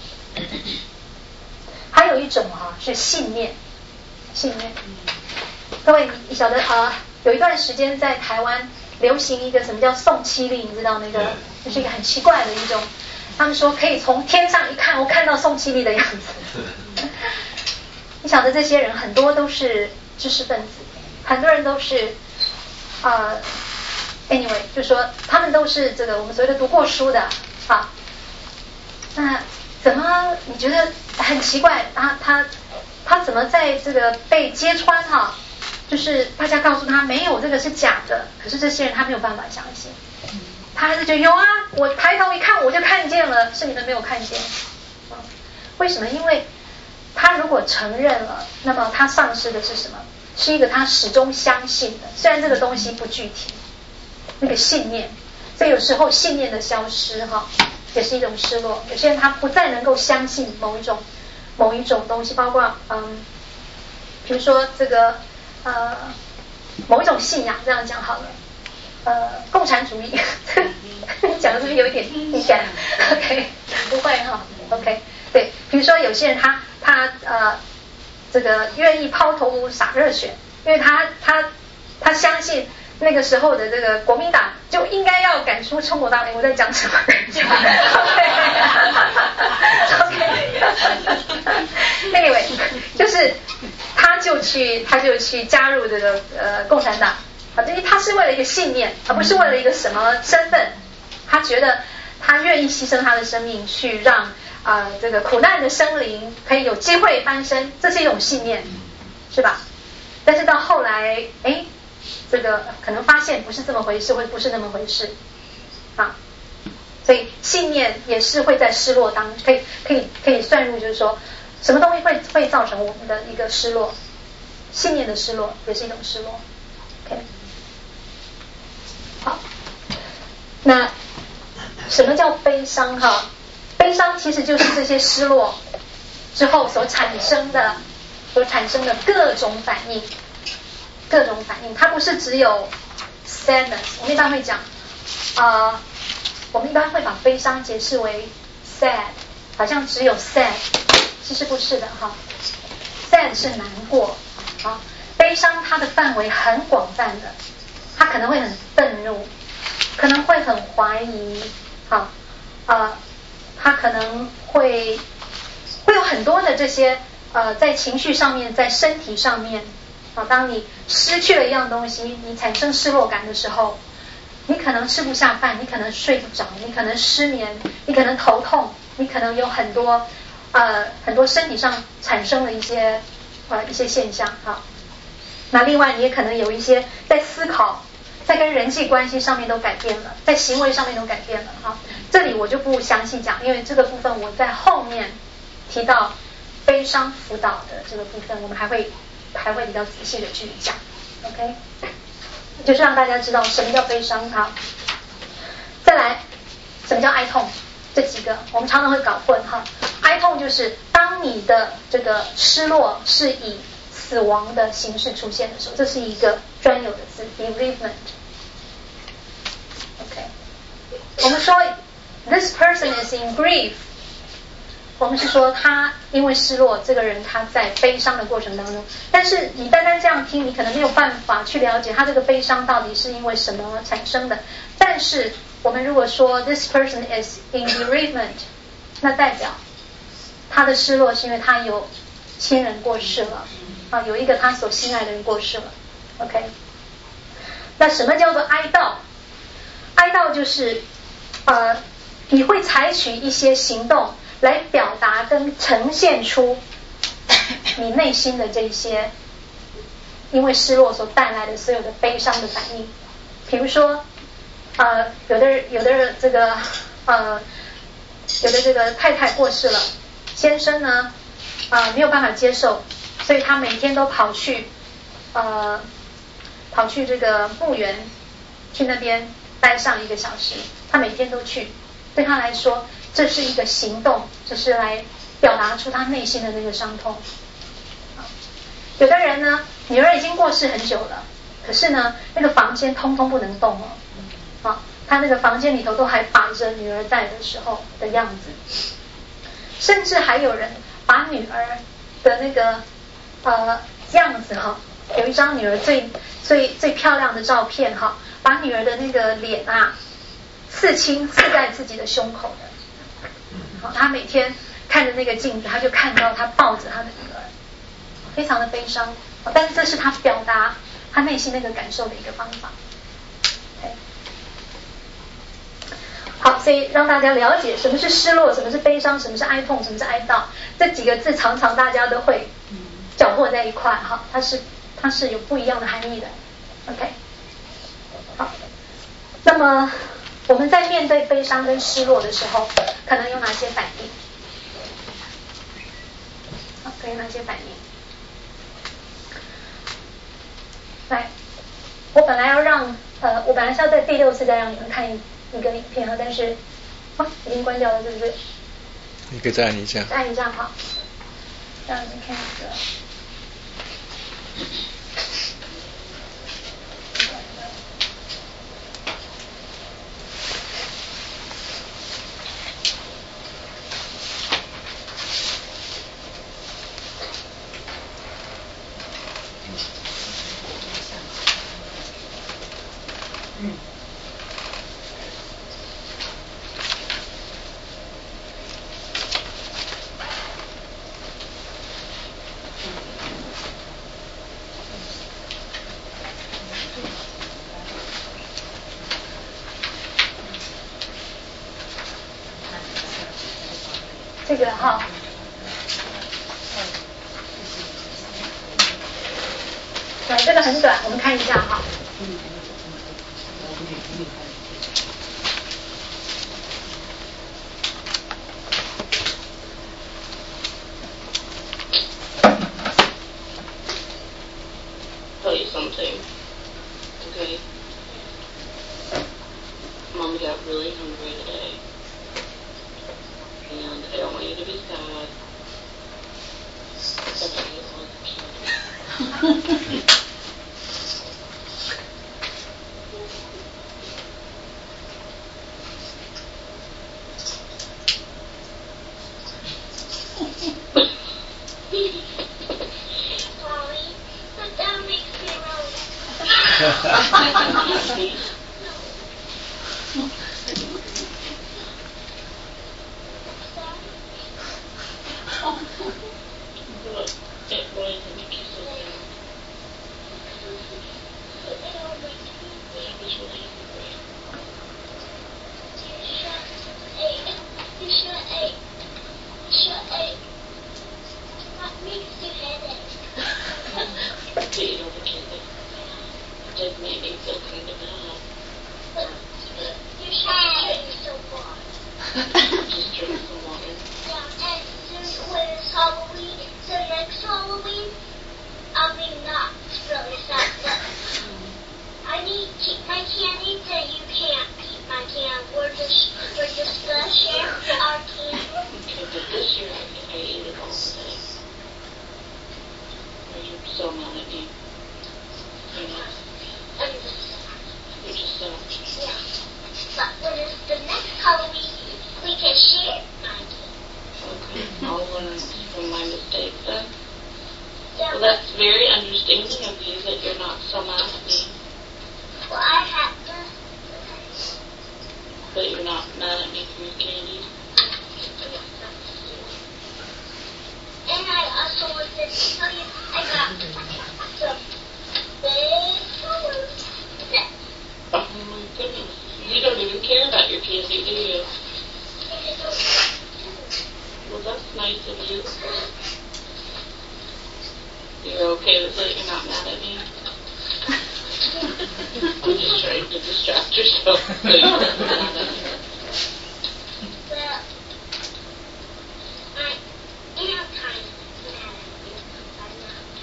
还有一种哈、啊、是信念，信念。各位你晓得啊，有一段时间在台湾流行一个什么叫宋七力，你知道那个就是一个很奇怪的一种，他们说可以从天上一看，我看到宋七力的样子。你晓得这些人很多都是知识分子，很多人都是呃 anyway 就说他们都是这个我们所谓的读过书的啊。那怎么你觉得很奇怪啊？他他怎么在这个被揭穿哈、啊？就是大家告诉他没有这个是假的，可是这些人他没有办法相信，他还是觉得有啊，我抬头一看我就看见了，是你们没有看见。啊、为什么？因为他如果承认了，那么他丧失的是什么？是一个他始终相信的，虽然这个东西不具体，那个信念。所以有时候信念的消失哈、啊，也是一种失落。有些人他不再能够相信某一种某一种东西，包括嗯，比如说这个呃某一种信仰，这样讲好了，呃共产主义，讲的是不是有一点敏感 ？OK， 不会哈 ，OK， 对，比如说有些人他他呃这个愿意抛头洒热血，因为他他他相信。那个时候的这个国民党就应该要赶出中国大陆，我在讲什么 ？OK，Anyway， 就是他就去他就去加入这个呃共产党啊，因为他是为了一个信念，而不是为了一个什么身份。他觉得他愿意牺牲他的生命，去让啊、呃、这个苦难的生灵可以有机会翻身，这是一种信念，是吧？但是到后来，哎。这个可能发现不是这么回事，会不是那么回事啊，所以信念也是会在失落当，可以可以可以算入，就是说什么东西会会造成我们的一个失落，信念的失落也是一种失落。OK， 好，那什么叫悲伤哈？悲伤其实就是这些失落之后所产生的所产生的各种反应。各种反应，它不是只有 sadness， 我们一般会讲，呃，我们一般会把悲伤解释为 sad， 好像只有 sad， 其实不是的哈 ，sad 是难过，啊，悲伤它的范围很广泛的，它可能会很愤怒，可能会很怀疑， 好，呃，他可能会会有很多的这些呃，在情绪上面，在身体上面，啊，当你失去了一样东西，你产生失落感的时候，你可能吃不下饭，你可能睡不着，你可能失眠，你可能头痛，你可能有很多呃很多身体上产生了一些呃一些现象哈。那另外你也可能有一些在思考，在跟人际关系上面都改变了，在行为上面都改变了哈。这里我就不详细讲，因为这个部分我在后面提到悲伤辅导的这个部分，我们还会还会比较仔细的去讲 ，OK， 就是让大家知道什么叫悲伤哈。再来，什么叫哀痛？这几个我们常常会搞混哈。哀痛就是当你的这个失落是以死亡的形式出现的时候，这是一个专有的字 bereavement。OK， 我们说 this person is in grief， 我们是说他因为失落，这个人他在悲伤的过程当中。但是你单单这样听，你可能没有办法去了解他这个悲伤到底是因为什么产生的。但是我们如果说 this person is in bereavement， 那代表他的失落是因为他有亲人过世了。啊，有一个他所心爱的人过世了 ，OK。那什么叫做哀悼？哀悼就是呃，你会采取一些行动来表达跟呈现出你内心的这些因为失落所带来的所有的悲伤的反应。比如说，呃，有的有的这个呃，有的这个太太过世了，先生呢，呃，没有办法接受。所以他每天都跑去呃跑去这个墓园，去那边待上一个小时，他每天都去。对他来说这是一个行动，这是来表达出他内心的那个伤痛。有的人呢，女儿已经过世很久了，可是呢那个房间通通不能动哦，啊，他那个房间里头都还摆着女儿在的时候的样子。甚至还有人把女儿的那个呃，样子哈，有一张女儿最最最漂亮的照片哈，把女儿的那个脸啊刺青刺在自己的胸口的。好，他每天看着那个镜子，他就看到他抱着他的女儿，非常的悲伤。但是这是他表达他内心那个感受的一个方法。Okay. 好，所以让大家了解什么是失落，什么是悲伤，什么是哀痛，什么是哀悼，这几个字常常大家都会搅和在一块哈，它是它是有不一样的含义的 ，OK， 好，那么我们在面对悲伤跟失落的时候，可能有哪些反应？好，可以有哪些反应？来，我本来要让呃，我本来是要在第六次再让你们看一一个影片哈，但是啊已经关掉了，是不是？ 你可以再按一下。 再按一下哈，让你们看一个。这个哈，对，这个很短，我们看一下哈。 Tell you something, okay? Mom got really hungry today. And I don't want you to be sad. But I ate all the candy. Mommy, but that makes me really it really to make you so sad. I was really hungry. You should have ate. You should have ate. You should have ate. That makes you headache. But you know the kid that it did make me feel kind of bad. But you should have drank some water. Just drink some water. Yeah, and soon when it's Halloween, so next Halloween, I'll be not really sad, but I need to keep my candy, so you can't keep my candy. We're just, we're just gonna share our candy. Okay, but this year I, I ate it all today. You're so mad at me. You know? I'm just sad. You're just sad. Yeah. But when it's the next Halloween, we can share my candy. Okay, I'll learn from my mistakes then. Yeah. Well, that's very understanding of you that you're not so mad at me. Well, I had to. But you're not mad at me for your candy. And I also wanted to tell you, I got some big balloons. Oh my goodness. You don't even care about your candy, do you? Well, that's nice of you. You're okay with it? You're not mad at me? I'm just trying to distract yourself so you're not mad at me. Well, I am kind of mad at you. I'm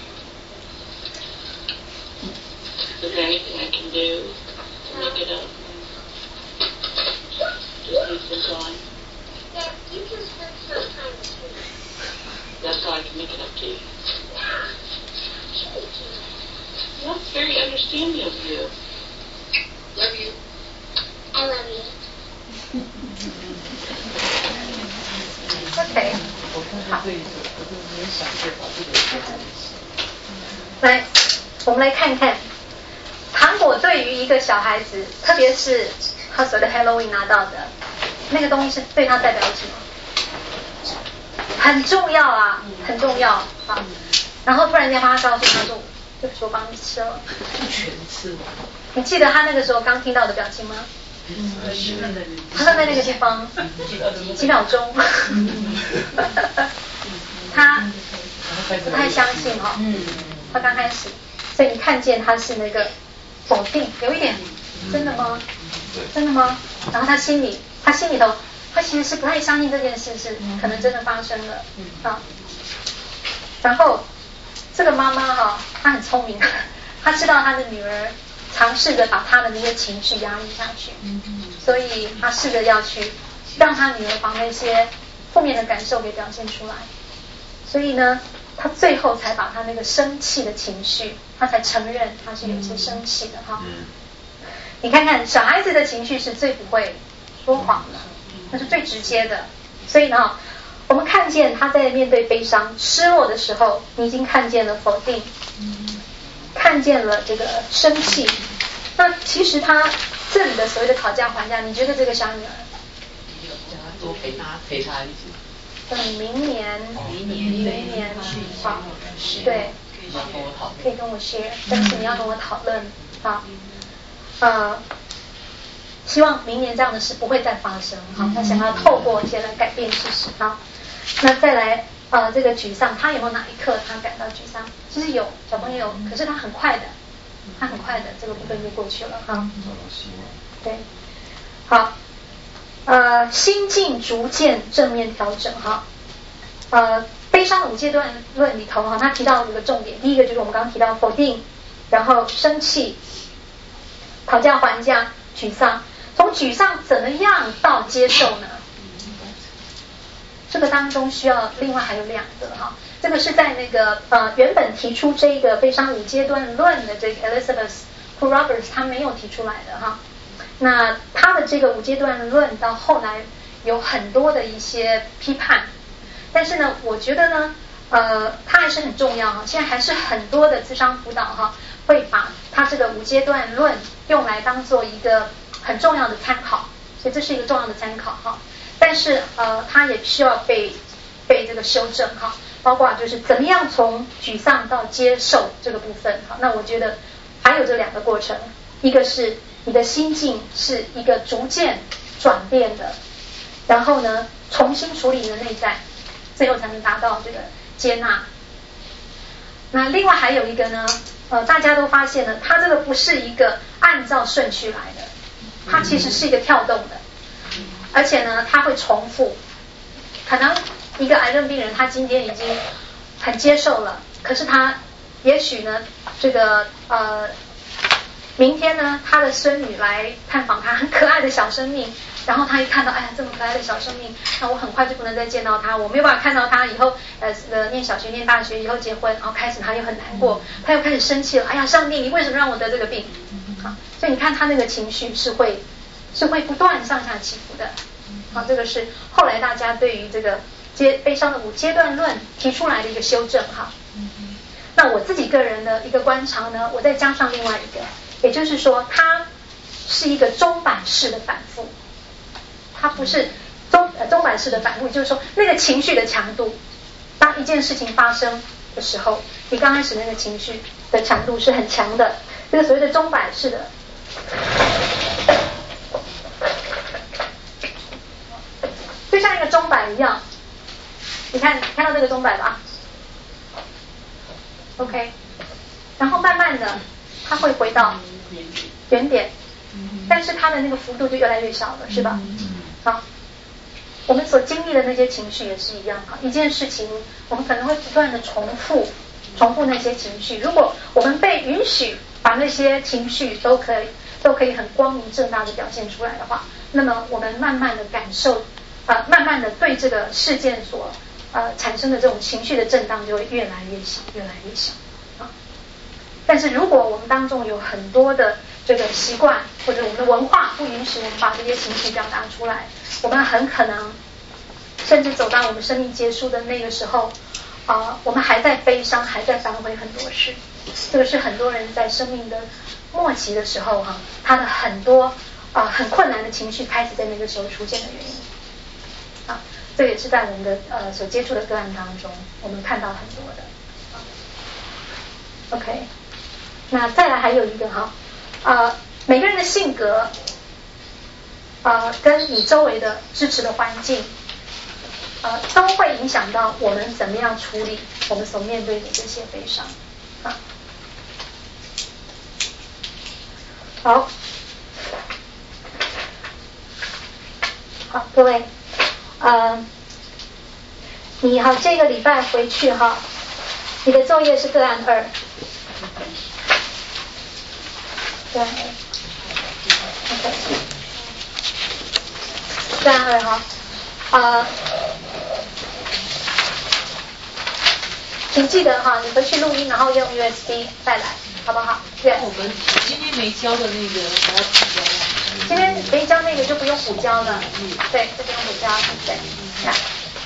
not. Is there anything I can do to make it up? Just leave this on. Yeah, you can spend some time with me. That's how I can make it up to you. Yeah. That's very understanding of you. Love you. I love you. OK， 来，我们来看看糖果对于一个小孩子，特别是他所谓的 Halloween 拿到的那个东西，是对他代表什么？很重要啊，很重要啊。然后突然间妈妈告诉他说：“对不起，我帮你吃了。” 全吃完。 你记得他那个时候刚听到的表情吗？嗯，他站在那个地方几秒钟，他不太相信哈、哦，他刚开始，所以你看见他是那个否定，有一点真的吗？真的吗？然后他心里，他心里头，他其实是不太相信这件事是可能真的发生了啊。然后这个妈妈哈、哦，她很聪明，她知道她的女儿尝试着把她的那些情绪压抑下去，所以她试着要去让她女儿把那些负面的感受给表现出来。所以呢，她最后才把她那个生气的情绪，她才承认她是有些生气的哈。你看看小孩子的情绪是最不会说谎的，那是最直接的。所以呢，我们看见他在面对悲伤、失落的时候，你已经看见了否定，看见了这个生气。那其实他这里的所谓的讨价还价，你觉得这个小女儿？ 多陪他陪他一起。 等明年，明年，明年，好，对，可以跟我 share， 但是你要跟我讨论，好，呃，希望明年这样的事不会再发生，好，他想要透过一些来改变事实，好，那再来，呃，这个沮丧，他有没有哪一刻他感到沮丧？其实有，小朋友，可是他很快的，他很快的这个部分就过去了，哈，对，好。呃，心境逐渐正面调整哈。呃，悲伤的五阶段论里头哈，他提到五个重点。第一个就是我们刚刚提到否定，然后生气、讨价还价、沮丧。从沮丧怎么样到接受呢？这个当中需要另外还有两个哈。这个是在那个呃原本提出这个悲伤五阶段论的这个 Elizabeth Roberts 他没有提出来的哈。那他的这个五阶段论到后来有很多的一些批判，但是呢，我觉得呢，呃，它还是很重要哈。现在还是很多的諮商辅导哈，会把他这个五阶段论用来当做一个很重要的参考，所以这是一个重要的参考哈。但是呃，它也需要被被这个修正哈。 包括就是怎么样从沮丧到接受这个部分。好，那我觉得还有这两个过程，一个是你的心境是一个逐渐转变的，然后呢重新处理你的内在，最后才能达到这个接纳。那另外还有一个呢，呃，大家都发现了，它这个不是一个按照顺序来的，它其实是一个跳动的，而且呢它会重复。可能一个癌症病人他今天已经很接受了，可是他也许呢这个呃明天呢他的孙女来探访他，很可爱的小生命，然后他一看到哎呀这么可爱的小生命，那我很快就不能再见到他，我没有办法看到他以后呃呃念小学念大学以后结婚，然后开始他又很难过，他又开始生气了，哎呀上帝你为什么让我得这个病？好，所以你看他那个情绪是会是会不断上下起伏的。好，这个是后来大家对于这个阶悲伤的五阶段论提出来的一个修正哈。那我自己个人的一个观察呢，我再加上另外一个，也就是说它是一个钟摆式的反复，它不是钟呃钟摆式的反复，就是说那个情绪的强度，当一件事情发生的时候，你刚开始那个情绪的强度是很强的，这个所谓的钟摆式的。就像一个钟摆一样，你看看到这个钟摆吧 ，OK， 然后慢慢的它会回到原点，但是它的那个幅度就越来越小了，是吧？好，我们所经历的那些情绪也是一样哈，一件事情我们可能会不断的重复重复那些情绪，如果我们被允许把那些情绪都可以都可以很光明正大的表现出来的话，那么我们慢慢的感受呃，慢慢的对这个事件所呃产生的这种情绪的震荡就会越来越小，越来越小啊。但是如果我们当中有很多的这个习惯或者我们的文化不允许我们把这些情绪表达出来，我们很可能甚至走到我们生命结束的那个时候啊、呃，我们还在悲伤，还在反悔很多事。这个是很多人在生命的末期的时候哈、啊，他的很多啊、呃、很困难的情绪开始在那个时候出现的原因。啊，这也是在我们的呃所接触的个案当中，我们看到很多的。OK， 那再来还有一个哈，呃，每个人的性格，呃，跟你周围的支持的环境，呃，都会影响到我们怎么样处理我们所面对的这些悲伤。啊，好，好，各位。呃，你好，这个礼拜回去哈，你的作业是个案二，个案二 ，OK， 个案二哈，呃，请记得哈，你回去录音，然后用 U S B 带来，好不好？对。 我们今天没教的那个还要补交吗？ 今天没教那个就不用补交了，嗯，对，就不用补交，对，看，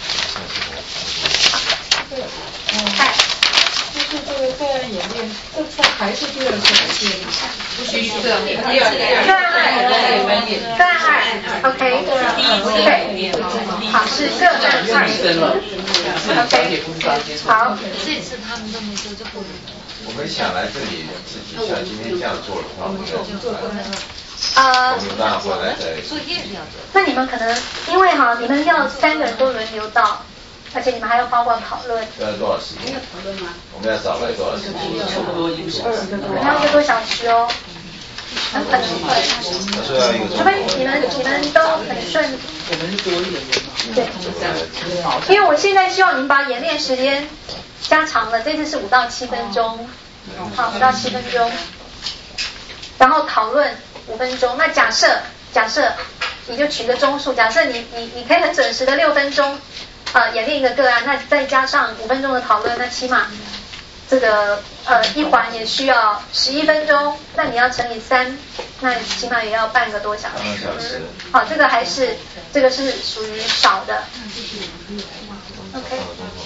嗨，就是这个个案演练，这次还是第二次的建议，不许是第二第二个案二，个案二 ，OK， 对，好，是个案二 ，OK， 好， 这次他们都没说就不能。 我们想来这里自己像今天这样做的话，我们就来。 呃， 作业是要做。 那你们可能因为哈，你们要三个人都轮流到，而且你们还要包括讨论。 要多少时间？要讨论吗？我们要少来多少时间？ 差不多一个小时。 还要一个多小时哦，很可能会。除非你们你们都很顺。 我们是多一点点嘛。 对。因为我现在希望你们把演练时间加长了，这次是五到七分钟，好，五到七分钟，然后讨论五分钟。那假设假设你就取个中数，假设你你你可以很准时的六分钟呃演练一个个案，那再加上五分钟的讨论，那起码这个呃一环也需要十一分钟，那你要乘以三，那起码也要半个多小时。好，这个还是这个是属于少的。OK，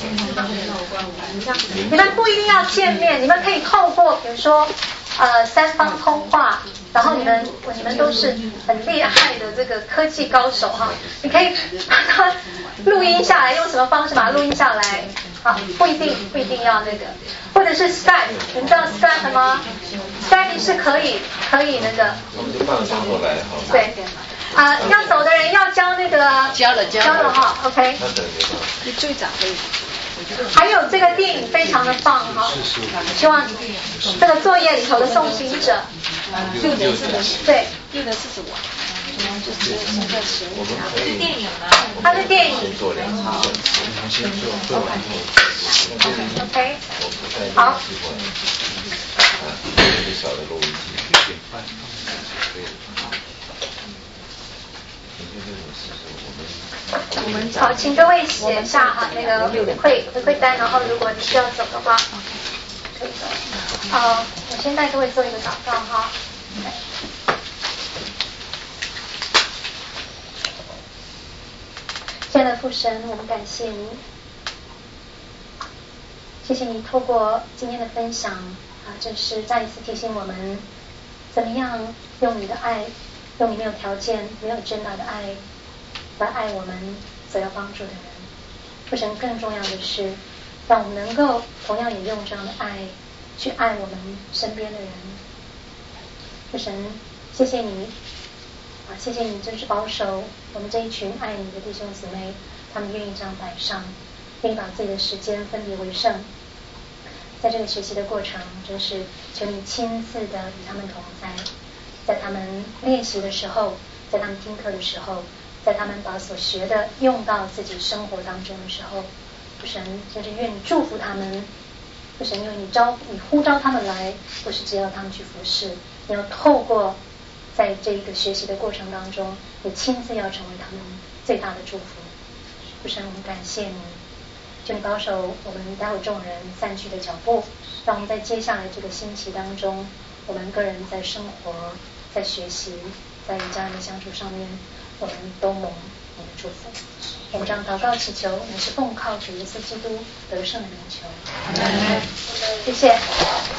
你们不一定要见面，你们可以透过比如说呃三方通话，然后你们你们都是很厉害的这个科技高手哈，你可以把它录音下来，用什么方式把它录音下来， 好，不一定不一定要那个，或者是 Skype， 你们知道 Skype 吗 ？Skype 是可以可以那个。 我们就放上过来好。 对。啊、呃，要走的人要交那个。 交了交了。 交了哈 ，OK。 你最早可以。 还有这个电影非常的棒哈，希望这个作业里头的送行者， 六年四十， 对， 六年四十五，就是现在十五年。 是电影吗？ 它是电影。 做两次，重新做，做完后。 OK。好。 一个小的录音机。 好，请各位写下哈那个回馈回馈单，然后如果你需要走的话，可以走。好，我先带各位做一个祷告哈。亲爱的父神，我们感谢你，谢谢你透过今天的分享啊，这是再一次提醒我们，怎么样用你的爱，用你没有条件、没有挣扎的爱，来爱我们所要帮助的人。父神，更重要的是，让我们能够同样也用这样的爱去爱我们身边的人。父神，谢谢你啊，谢谢你真是保守我们这一群爱你的弟兄姊妹，他们愿意这样摆上，并把自己的时间分别为圣。在这个学习的过程，真是求你亲自的与他们同在，在他们练习的时候，在他们听课的时候，在他们把所学的用到自己生活当中的时候，父神就是愿你祝福他们。父神，因为你招你呼召他们来，不是只要他们去服侍，你要透过在这个学习的过程当中，你亲自要成为他们最大的祝福。父神，我们感谢你，求你保守我们待会众人散去的脚步，让我们在接下来这个星期当中，我们个人在生活、在学习、在与家人的相处上面，我们都蒙你的祝福。我们这样祷告祈求，也是奉靠主耶稣基督得胜的名求。谢谢。